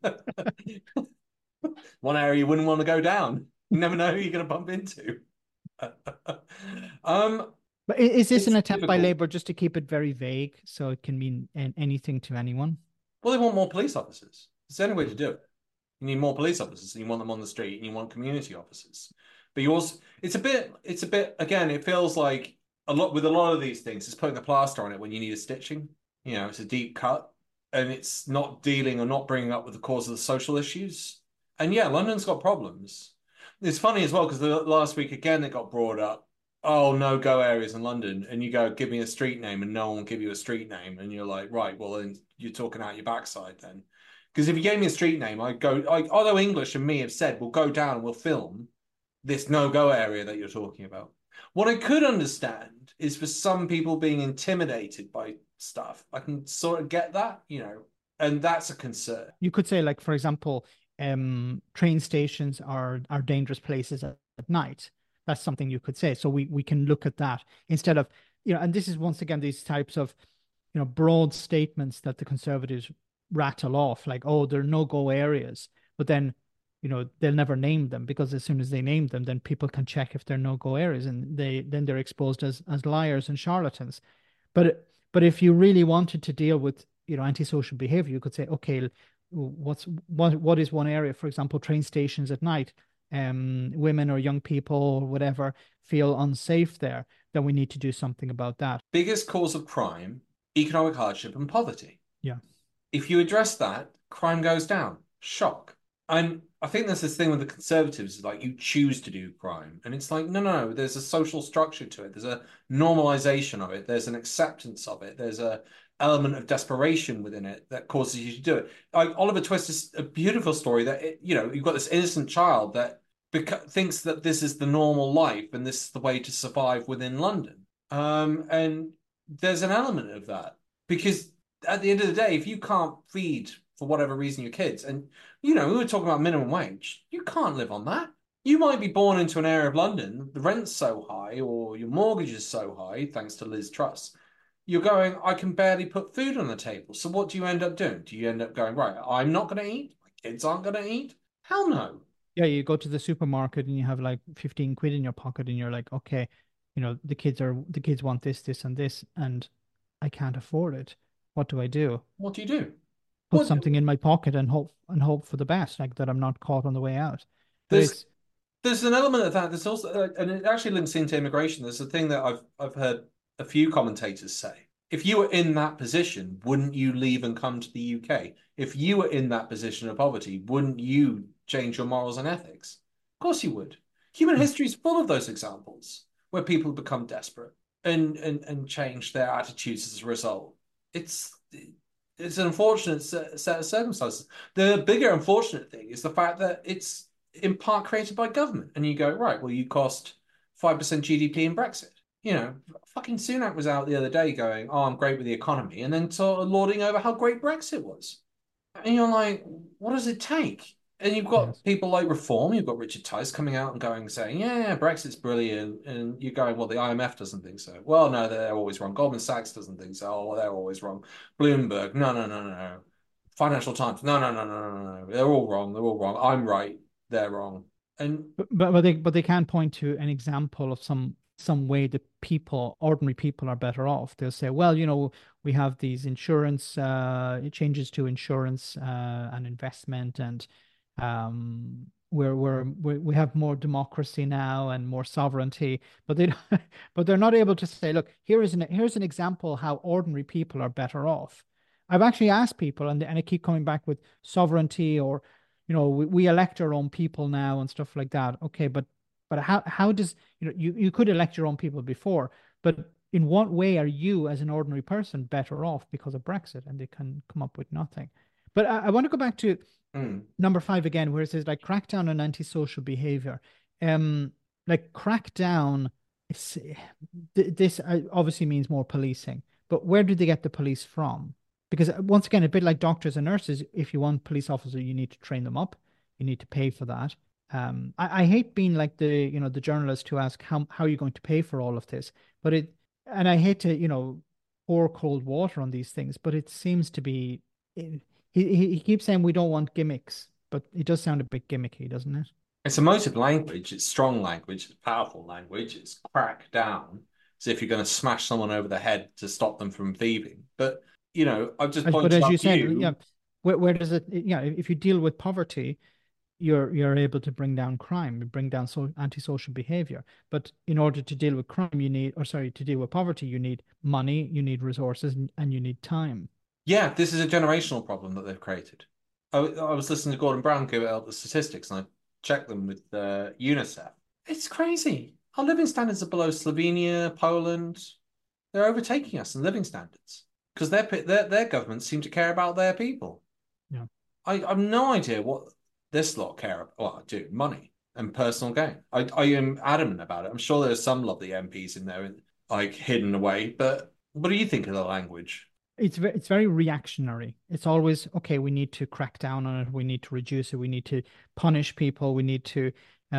One area you wouldn't want to go down. You never know who you're going to bump into. um, But is this an It's attempt by difficult. Labour just to keep it very vague so it can mean anything to anyone? Well, they want more police officers. It's the only way to do it. You need more police officers, and you want them on the street, and you want community officers. But you also, it's a bit. Again, it feels like a lot with a lot of these things. It's putting a plaster on it when you need a stitching. You know, it's a deep cut, and it's not dealing or not bringing up with the cause of the social issues. And yeah, London's got problems. It's funny as well because the last week again it got brought up. Oh, no go areas in London, and you go give me a street name, and no one will give you a street name, and you're like, right, well then you're talking out your backside then. Because if you gave me a street name, I'd go. Although English and me have said we'll go down and we'll film this no-go area that you're talking about. What I could understand is for some people being intimidated by stuff. I can sort of get that, and that's a concern. You could say, like, for example, train stations are dangerous places at night. That's something you could say. So we can look at that instead of, and this is once again these types of, broad statements that the Conservatives rattle off, like, oh, there are no-go areas, but then, they'll never name them because as soon as they name them, then people can check if they're no-go areas, and they're exposed as liars and charlatans. But if you really wanted to deal with, antisocial behavior, you could say, okay, what is one area? For example, train stations at night. Women or young people or whatever feel unsafe there, then we need to do something about that. Biggest cause of crime, economic hardship and poverty. Yeah. If you address that, crime goes down. Shock. And I think there's this thing with the Conservatives, like you choose to do crime. And it's like, no, no, there's a social structure to it. There's a normalization of it. There's an acceptance of it. There's a element of desperation within it that causes you to do it. Like Oliver Twist is a beautiful story that, you've got this innocent child that thinks that this is the normal life and this is the way to survive within London. And there's an element of that because at the end of the day, if you can't feed for whatever reason your kids, and we were talking about minimum wage, you can't live on that. You might be born into an area of London, the rent's so high or your mortgage is so high, thanks to Liz Truss. You're going, I can barely put food on the table. So what do you end up doing? Do you end up going, right, I'm not going to eat? My kids aren't going to eat? Hell no. Yeah, you go to the supermarket and you have like 15 quid in your pocket and you're like, okay, the kids want this, this, and this, and I can't afford it. What do I do? What do you do? Put What something in my pocket and hope for the best, like that I'm not caught on the way out. But there's it's There's an element of that. There's also, and it actually links into immigration. There's a thing that I've heard a few commentators say. If you were in that position, wouldn't you leave and come to the UK? If you were in that position of poverty, wouldn't you change your morals and ethics? Of course you would. Human history is full of those examples where people become desperate and change their attitudes as a result. It's it's an unfortunate set of circumstances. The bigger unfortunate thing is the fact that it's in part created by government. And you go, right, well, you cost 5% GDP in Brexit. Fucking Sunak was out the other day going, oh, I'm great with the economy, and then sort of lauding over how great Brexit was. And you're like, what does it take? And you've got yes, people like Reform, you've got Richard Tice coming out and going, saying, yeah, Brexit's brilliant. And you're going, well, the IMF doesn't think so. Well, no, they're always wrong. Goldman Sachs doesn't think so. Oh, well, they're always wrong. Bloomberg, no, no, no, no. Financial Times, no, no, no, no, no, no. They're all wrong. They're all wrong. I'm right. They're wrong. And but they can't point to an example of some way that ordinary people are better off. They'll say, well, we have these insurance changes to insurance and investment, and we have more democracy now and more sovereignty. But they but they're not able to say, look, here's an example how ordinary people are better off. I've actually asked people, and I keep coming back with sovereignty, or we elect our own people now and stuff like that. Okay, but how does you could elect your own people before, but in what way are you as an ordinary person better off because of Brexit? And they can come up with nothing. But I want to go back to mm, number 5 again, where it says like crackdown on antisocial behavior. Like crackdown, this obviously means more policing, but where do they get the police from? Because once again, a bit like doctors and nurses, if you want police officers, you need to train them up, you need to pay for that. I hate being like the journalist who ask how are you going to pay for all of this, but and I hate to pour cold water on these things, but it seems to be he keeps saying we don't want gimmicks, but it does sound a bit gimmicky, doesn't it? it's emotive language. It's strong language. It's powerful language. It's crack down. as if you're going to smash someone over the head to stop them from thieving. But, I've just But pointed as you out to said, yeah, you. where does it? Yeah, if you deal with poverty, you're able to bring down crime, bring down antisocial behavior. But in order to deal with crime, to deal with poverty, you need money, you need resources, and you need time. Yeah, this is a generational problem that they've created. I was listening to Gordon Brown give out the statistics, and I checked them with UNICEF. It's crazy. Our living standards are below Slovenia, Poland. They're overtaking us in living standards because their governments seem to care about their people. Yeah. I've no idea what this lot care about. Well, I do, money and personal gain. I am adamant about it. I'm sure there's some lovely MPs in there, like hidden away. But what do you think of the language? It's very reactionary. It's always, okay, we need to crack down on it. We need to reduce it. We need to punish people. We need to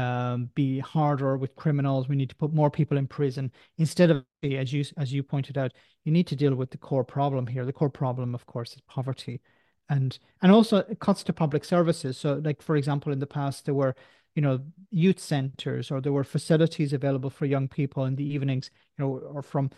be harder with criminals. We need to put more people in prison instead of, as you pointed out, you need to deal with the core problem here. The core problem, of course, is poverty, and also it cuts to public services. So, like for example, in the past there were, youth centers, or there were facilities available for young people in the evenings, or from,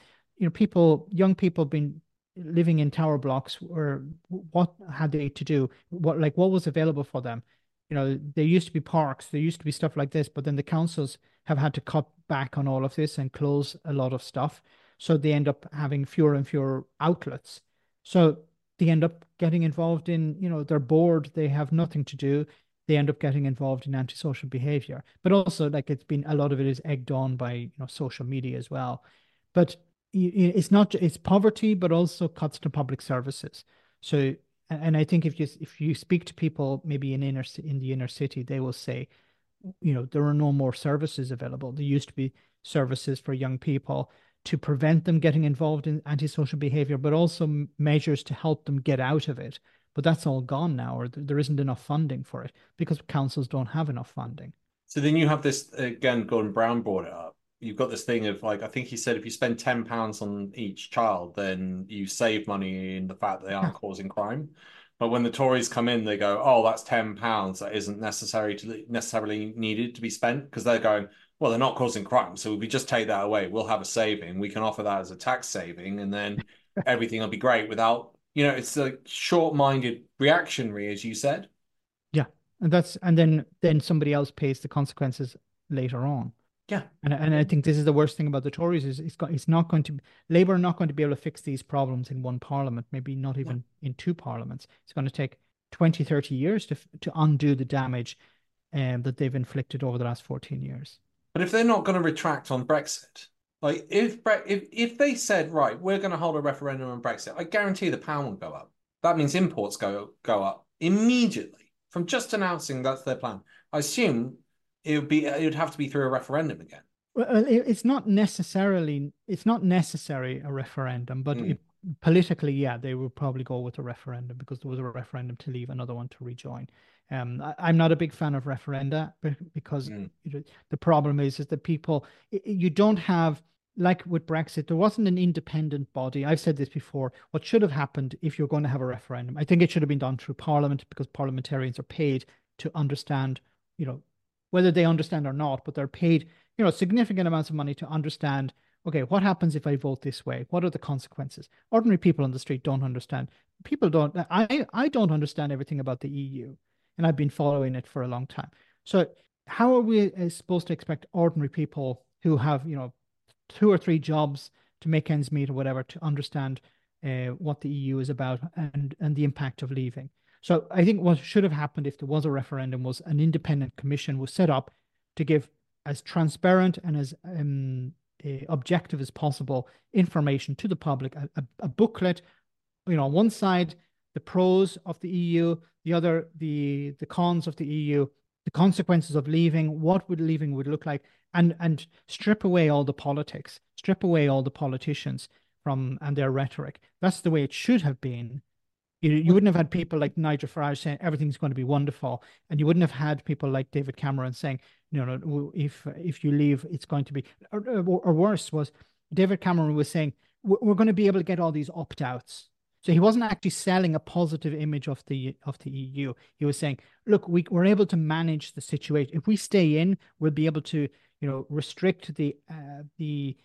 young people being living in tower blocks, or what had they to do? What was available for them? There used to be parks, there used to be stuff like this, but then the councils have had to cut back on all of this and close a lot of stuff. So they end up having fewer and fewer outlets. So they end up getting involved in, they're bored, they have nothing to do. They end up getting involved in antisocial behavior. But also, like, it's been, a lot of it is egged on by, social media as well. But it's not, it's poverty, but also cuts to public services. So, and I think if you speak to people maybe in the inner city, they will say, there are no more services available. There used to be services for young people to prevent them getting involved in antisocial behavior, but also measures to help them get out of it. But that's all gone now, or there isn't enough funding for it because councils don't have enough funding. So then you have this again, Gordon Brown brought it up. You've got this thing of like, I think he said if you spend £10 on each child, then you save money in the fact that they Yeah. aren't causing crime. But when the Tories come in, they go, "Oh, that's £10 that isn't necessarily needed to be spent," because they're going, "Well, they're not causing crime, so if we just take that away, we'll have a saving. We can offer that as a tax saving, and then everything will be great without, it's a short-minded reactionary, as you said." Yeah. And then somebody else pays the consequences later on. Yeah. And I think this is the worst thing about the Tories is it's not going to, Labour are not going to be able to fix these problems in one parliament, maybe not Yeah. even in two parliaments. It's going to take 20, 30 years to undo the damage that they've inflicted over the last 14 years. But if they're not going to retract on Brexit, like if they said, right, we're going to hold a referendum on Brexit, I guarantee the pound will go up. That means imports go up immediately from just announcing that's their plan. I assume it would have to be through a referendum again. Well, it's not necessary a referendum, but Mm, politically, yeah, they will probably go with a referendum because there was a referendum to leave, another one to rejoin. I'm not a big fan of referenda because mm. the problem is that people, you don't have, like with Brexit, there wasn't an independent body. I've said this before. What should have happened if you're going to have a referendum? I think it should have been done through Parliament because parliamentarians are paid to understand, you know, whether they understand or not, but they're paid, significant amounts of money to understand, okay, what happens if I vote this way? What are the consequences? Ordinary people on the street don't understand. People don't, I don't understand everything about the EU, and I've been following it for a long time. So how are we supposed to expect ordinary people who have, two or three jobs to make ends meet or whatever to understand what the EU is about and the impact of leaving? So I think what should have happened if there was a referendum was an independent commission was set up to give as transparent and as objective as possible information to the public, a booklet, on one side, the pros of the EU, the other, the cons of the EU, the consequences of leaving, what would leaving would look like, and strip away all the politics, strip away all the politicians from and their rhetoric. That's the way it should have been. You wouldn't have had people like Nigel Farage saying everything's going to be wonderful, and you wouldn't have had people like David Cameron saying, no, if you leave, it's going to be, or worse was David Cameron was saying we're going to be able to get all these opt-outs. So he wasn't actually selling a positive image of the EU. He was saying, look, we're able to manage the situation. If we stay in, we'll be able to, restrict the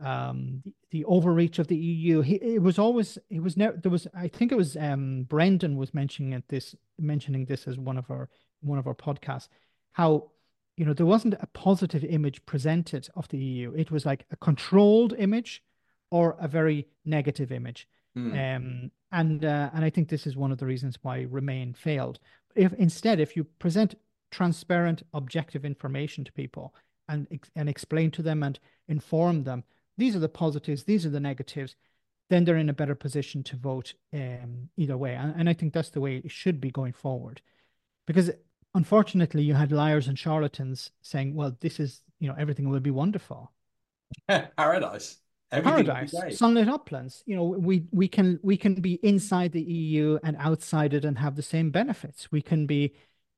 the overreach of the EU. It was always, it was never, there was, I think it was Brendan was mentioning this as one of our podcasts, how, there wasn't a positive image presented of the EU. It was like a controlled image or a very negative image. Hmm. And I think this is one of the reasons why Remain failed. If you present transparent, objective information to people and explain to them and inform them, these are the positives, these are the negatives, then they're in a better position to vote either way. And I think that's the way it should be going forward. Because unfortunately, you had liars and charlatans saying, well, this is, everything will be wonderful. Paradise. Everything will be Paradise, great. sunlit uplands. We can be inside the EU and outside it and have the same benefits. We can be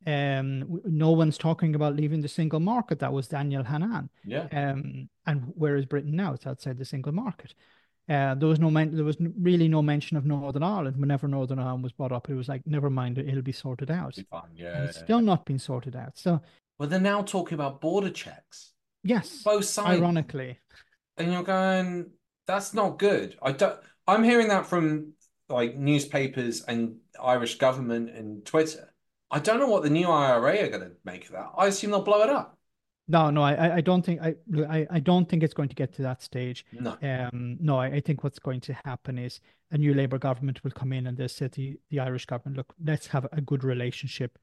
no one's talking about leaving the single market. That was Daniel Hannan. Yeah, And where is Britain now? It's outside the single market. There was really no mention of Northern Ireland. Whenever Northern Ireland was brought up, it was like, never mind, it'll be sorted out. be fine. And Yeah. it's still not been sorted out. So Well, they're now talking about border checks, yes, both sides. ironically. And you're going, that's not good. I'm hearing that from like newspapers and Irish government and Twitter. I don't know what the new IRA are going to make of that. I assume they'll blow it up. No, I don't think I don't think it's going to get to that stage. No. No, I think what's going to happen is a new Labour government will come in and they'll say to the Irish government, look, let's have a good relationship.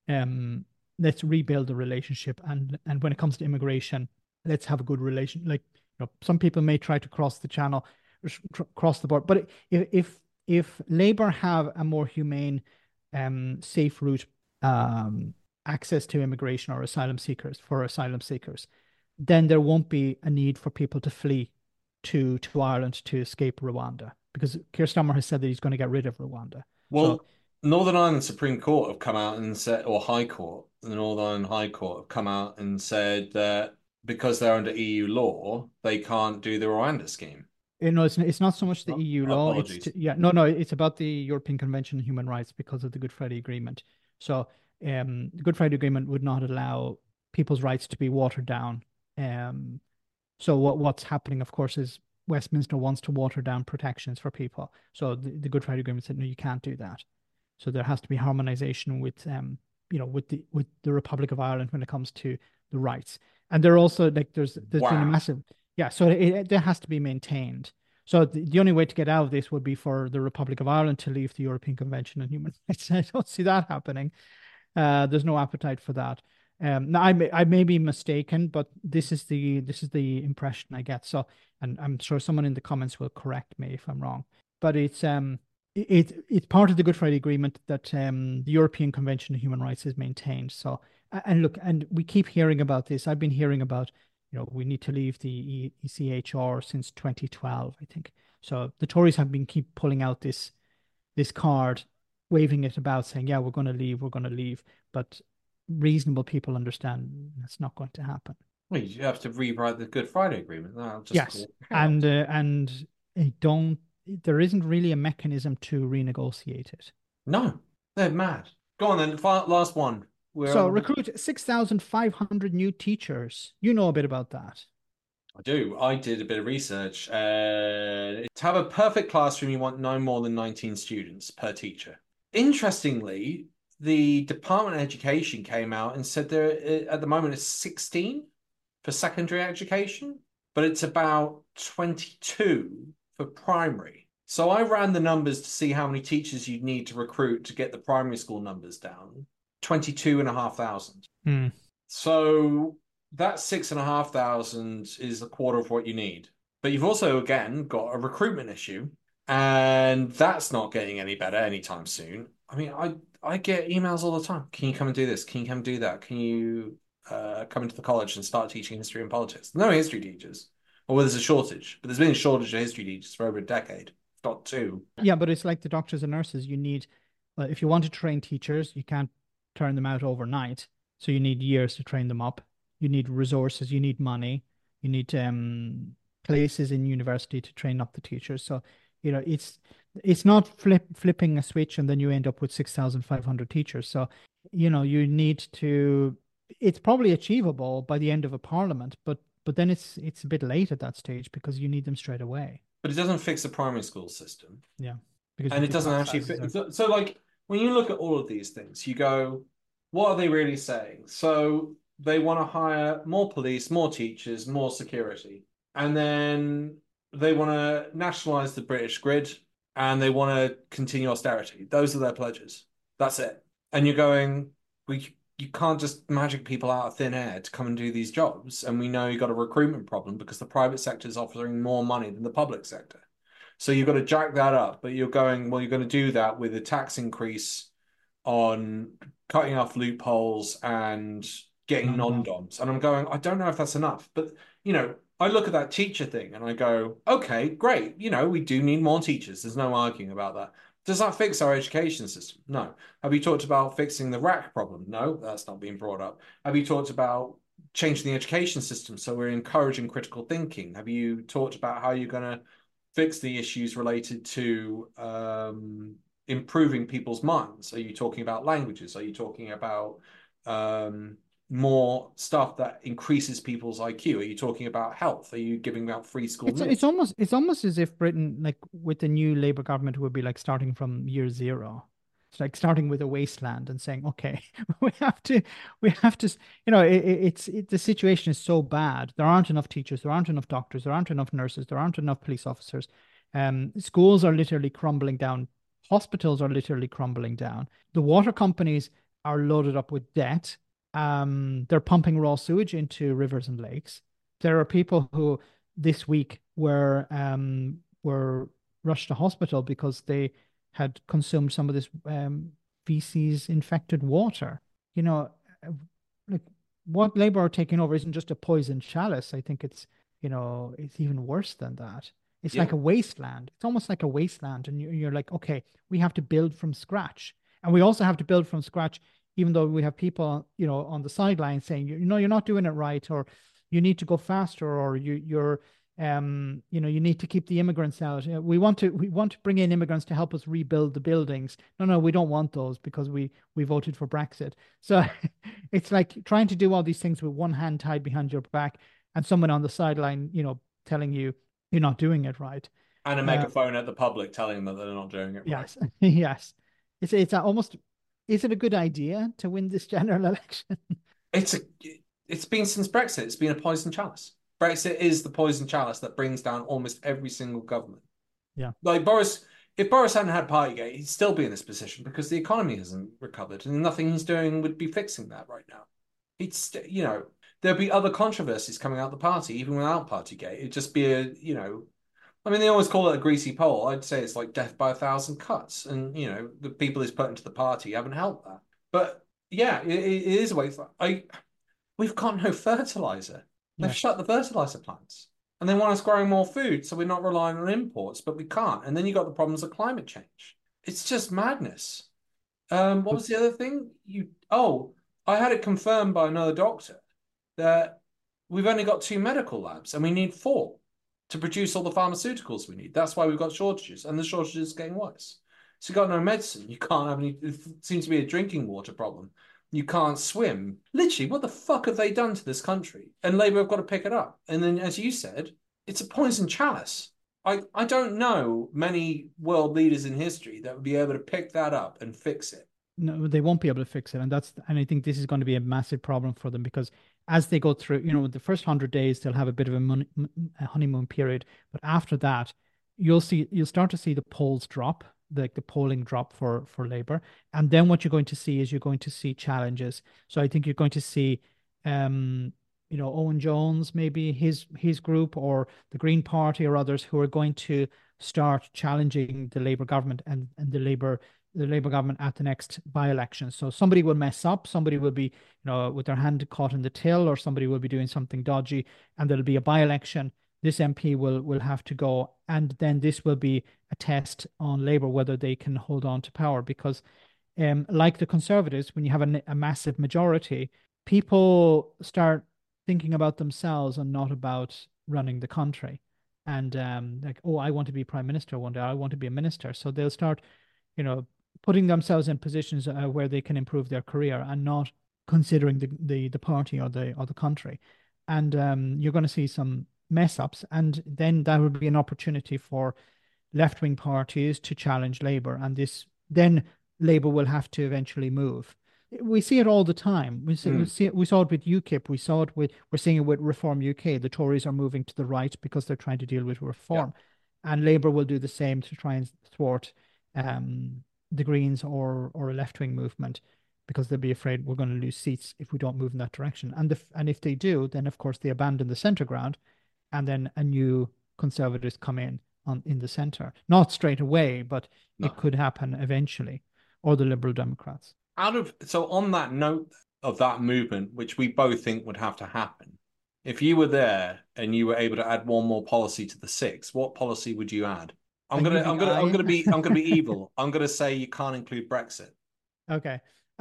Let's rebuild the relationship, and when it comes to immigration, let's have a good relation. Like, some people may try to cross the channel, cross the board, but if Labour have a more humane, safe route, access to immigration or asylum seekers then there won't be a need for people to flee to Ireland to escape Rwanda, because Keir Starmer has said that he's going to get rid of Rwanda. So Well, Northern Ireland Supreme Court have come out and said, or High Court, the Northern Ireland High Court have come out and said that because they're under EU law, they can't do the Rwanda scheme. it's not so much the Oh, EU law. apologies. Yeah, no, it's about the European Convention on Human Rights because of the Good Friday Agreement. So, the Good Friday Agreement would not allow people's rights to be watered down. So what's happening, of course, is Westminster wants to water down protections for people. So the Good Friday Agreement said, no, you can't do that. So there has to be harmonization with with the Republic of Ireland when it comes to the rights. And they're also like there's been a Wow. massive, yeah. So that has to be maintained. So the only way to get out of this would be for the Republic of Ireland to leave the European Convention on Human Rights. I don't see that happening. There's no appetite for that. Now I may be mistaken, but this is the impression I get. So, and I'm sure someone in the comments will correct me if I'm wrong. But it's part of the Good Friday Agreement that the European Convention on Human Rights is maintained. So, and look, and we keep hearing about this. I've been hearing about, we need to leave the ECHR since 2012, I think. So the Tories have been keep pulling out this card, waving it about, saying, "Yeah, we're going to leave," but reasonable people understand that's not going to happen. Well, you have to rewrite the Good Friday Agreement. That'll just Yes, cause chaos. and I don't. There isn't really a mechanism to renegotiate it. No, they're mad. Go on then. Last one. We're So on the. recruit 6,500 new teachers. You know a bit about that. I do. I did a bit of research. To have a perfect classroom, you want no more than 19 students per teacher. Interestingly, the Department of Education came out and said there at the moment it's 16 for secondary education, but it's about 22 for primary. So I ran the numbers to see how many teachers you'd need to recruit to get the primary school numbers down. 22,500. Hmm. So that 6,500 is a quarter of what you need. But you've also, again, got a recruitment issue, and that's not getting any better anytime soon. I mean, I get emails all the time. Can you come and do this? Can you come and do that? Can you come into the college and start teaching history and politics? No history teachers. Well, there's a shortage, but there's been a shortage of history teachers for over a decade. Got two. Yeah, but it's like the doctors and nurses. You need, well, if you want to train teachers, you can't turn them out overnight. So you need years to train them up. You need resources. You need money. You need places in university to train up the teachers. So, it's not flipping a switch and then you end up with 6,500 teachers. So, you need to. It's probably achievable by the end of a parliament, but But then it's a bit late at that stage because you need them straight away. But it doesn't fix the primary school system. Yeah, because And it the doesn't class actually sizes fit. are. So, like, when you look at all of these things, you go, what are they really saying? So they want to hire more police, more teachers, more security. And then they want to nationalize the British grid and they want to continue austerity. Those are their pledges. That's it. And you're going, you can't just magic people out of thin air to come and do these jobs. And we know you've got a recruitment problem because the private sector is offering more money than the public sector. So you've got to jack that up, but you're going, well, you're going to do that with a tax increase on cutting off loopholes and getting Non-dom. non-doms. And I'm going, I don't know if that's enough. But, I look at that teacher thing and I go, okay, great. We do need more teachers. There's no arguing about that. Does that fix our education system? No. Have you talked about fixing the rack problem? No, that's not being brought up. Have you talked about changing the education system so we're encouraging critical thinking? Have you talked about how you're going to fix the issues related to improving people's minds? Are you talking about languages? Are you talking about more stuff that increases people's IQ? Are you talking about health? Are you giving out free school It's meals? almost as if Britain, like with the new Labour government, would be like starting from year zero. It's like starting with a wasteland and saying, okay, we have to, we have to, the situation is so bad. There aren't enough teachers, there aren't enough doctors, there aren't enough nurses, there aren't enough police officers. Schools are literally crumbling down. Hospitals are literally crumbling down. The water companies are loaded up with debt. They're pumping raw sewage into rivers and lakes. There are people who this week were rushed to hospital because they had consumed some of this feces infected water. You know, uh, like what Labour are taking over isn't just a poison chalice. I think it's even worse than that. It's like Yeah. a wasteland. It's almost like a wasteland, and you're like, okay, we have to build from scratch, and we also have to build from scratch, even though we have people, on the sidelines saying, you're not doing it right, or you need to go faster, or you need to keep the immigrants out. We want to bring in immigrants to help us rebuild the buildings. No, no, we don't want those because we voted for Brexit. So it's like trying to do all these things with one hand tied behind your back and someone on the sideline, telling you you're not doing it right. And a Uh, megaphone at the public telling them that they're not doing it right. yes, yes. It's almost. Is it a good idea to win this general election? It's a it's been since Brexit. It's been a poison chalice. Brexit is the poison chalice that brings down almost every single government. Yeah. Like if Boris hadn't had Partygate, he'd still be in this position because the economy hasn't recovered, and nothing he's doing would be fixing that right now. There'd be other controversies coming out the party even without Partygate. It'd just be I mean, they always call it a greasy pole. I'd say it's like death by a thousand cuts, and the people he's put into the party haven't helped that. But yeah, it is a way. We've got no fertilizer. They've Yes. shut the fertilizer plants. And they want us growing more food, so we're not relying on imports, but we can't. And then you got the problems of climate change. It's just madness. What was the other thing? I had it confirmed by another doctor that we've only got two medical labs and we need four to produce all the pharmaceuticals we need. That's why we've got shortages, and the shortages are getting worse. So you've got no medicine. You can't have any. It seems to be a drinking water problem. You can't swim. Literally, what the fuck have they done to this country? And Labour have got to pick it up. And then, as you said, it's a poison chalice. I don't know many world leaders in history that would be able to pick that up and fix it. No, they won't be able to fix it, and I think this is going to be a massive problem for them because as they go through, the first 100 days they'll have a bit of a honeymoon period, but after that, you'll start to see the polls drop, the polling drop for Labour, and then what you're going to see is you're going to see challenges. So I think you're going to see, Owen Jones, maybe his group or the Green Party or others who are going to start challenging the Labour government and the Labour government at the next by-election. So somebody will mess up, somebody will be, with their hand caught in the till, or somebody will be doing something dodgy, and there'll be a by-election. This MP will have to go, and then this will be a test on Labour whether they can hold on to power. Because, like the Conservatives, when you have a massive majority, people start thinking about themselves and not about running the country. And like, oh, I want to be prime minister one day. I want to be a minister. So they'll start, you know, putting themselves in positions where they can improve their career and not considering the party or the country. and you're going to see some mess ups, and then that would be an opportunity for left-wing parties to challenge Labour, and this then Labour will have to eventually move. We see it all the time. Mm, We saw it with UKIP. We're seeing it with Reform UK. The Tories are moving to the right because they're trying to deal with yeah. reform, and Labour will do the same to try and thwart the Greens or a left-wing movement because they'll be afraid we're going to lose seats if we don't move in that direction. And if they do, then of course they abandon the centre ground, and then a new Conservatives come in the centre. Not straight away, but it No. could happen eventually, or the Liberal Democrats. So on that note of that movement, which we both think would have to happen, if you were there and you were able to add one more policy to the six, what policy would you add? A UBI. I'm gonna be evil. I'm gonna say you can't include Brexit. Okay.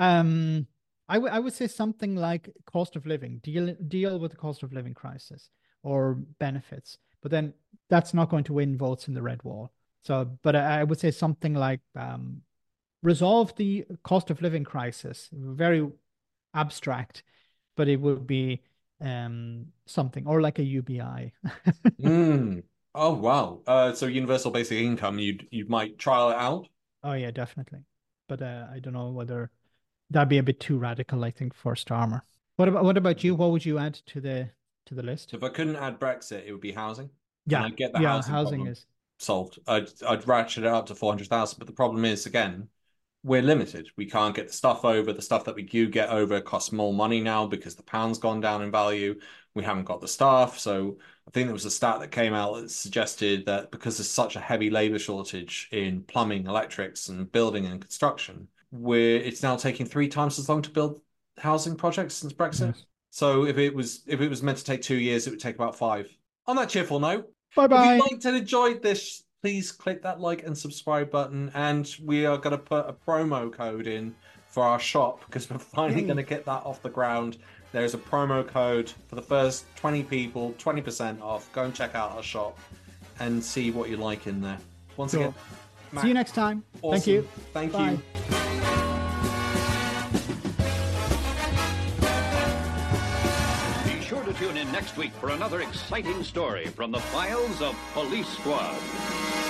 I would say something like cost of living. Deal with the cost of living crisis or benefits. But then that's not going to win votes in the red wall. So, but I would say something like resolve the cost of living crisis. Very abstract, but it would be something or like a UBI. Mm. Oh wow. So universal basic income, you might trial it out. Oh yeah, definitely. But I don't know whether that'd be a bit too radical, I think, for Starmer. What about you? What would you add to the list? If I couldn't add Brexit, it would be housing, and Yeah, I'd get the yeah, housing housing problem is. solved. I'd ratchet it up to 400,000, but the problem is again, we're limited. We can't get the stuff over. The stuff that we do get over costs more money now because the pound's gone down in value. We haven't got the staff. So I think there was a stat that came out that suggested that because there's such a heavy labor shortage in plumbing, electrics, and building and construction, it's now taking 3 times as long to build housing projects since Brexit. Yes. So if it was meant to take 2 years, it would take about five. On that cheerful note, Bye if you bye. liked and enjoyed this, please click that like and subscribe button. And we are going to put a promo code in for our shop because we're finally going Yay. to get that off the ground. There's a promo code for the first 20 people, 20% off. Go and check out our shop and see what you like in there. Once Cool. again, See you Matt, next time. awesome. Thank you. Thank Bye. you. Be sure to tune in next week for another exciting story from the files of Police Squad.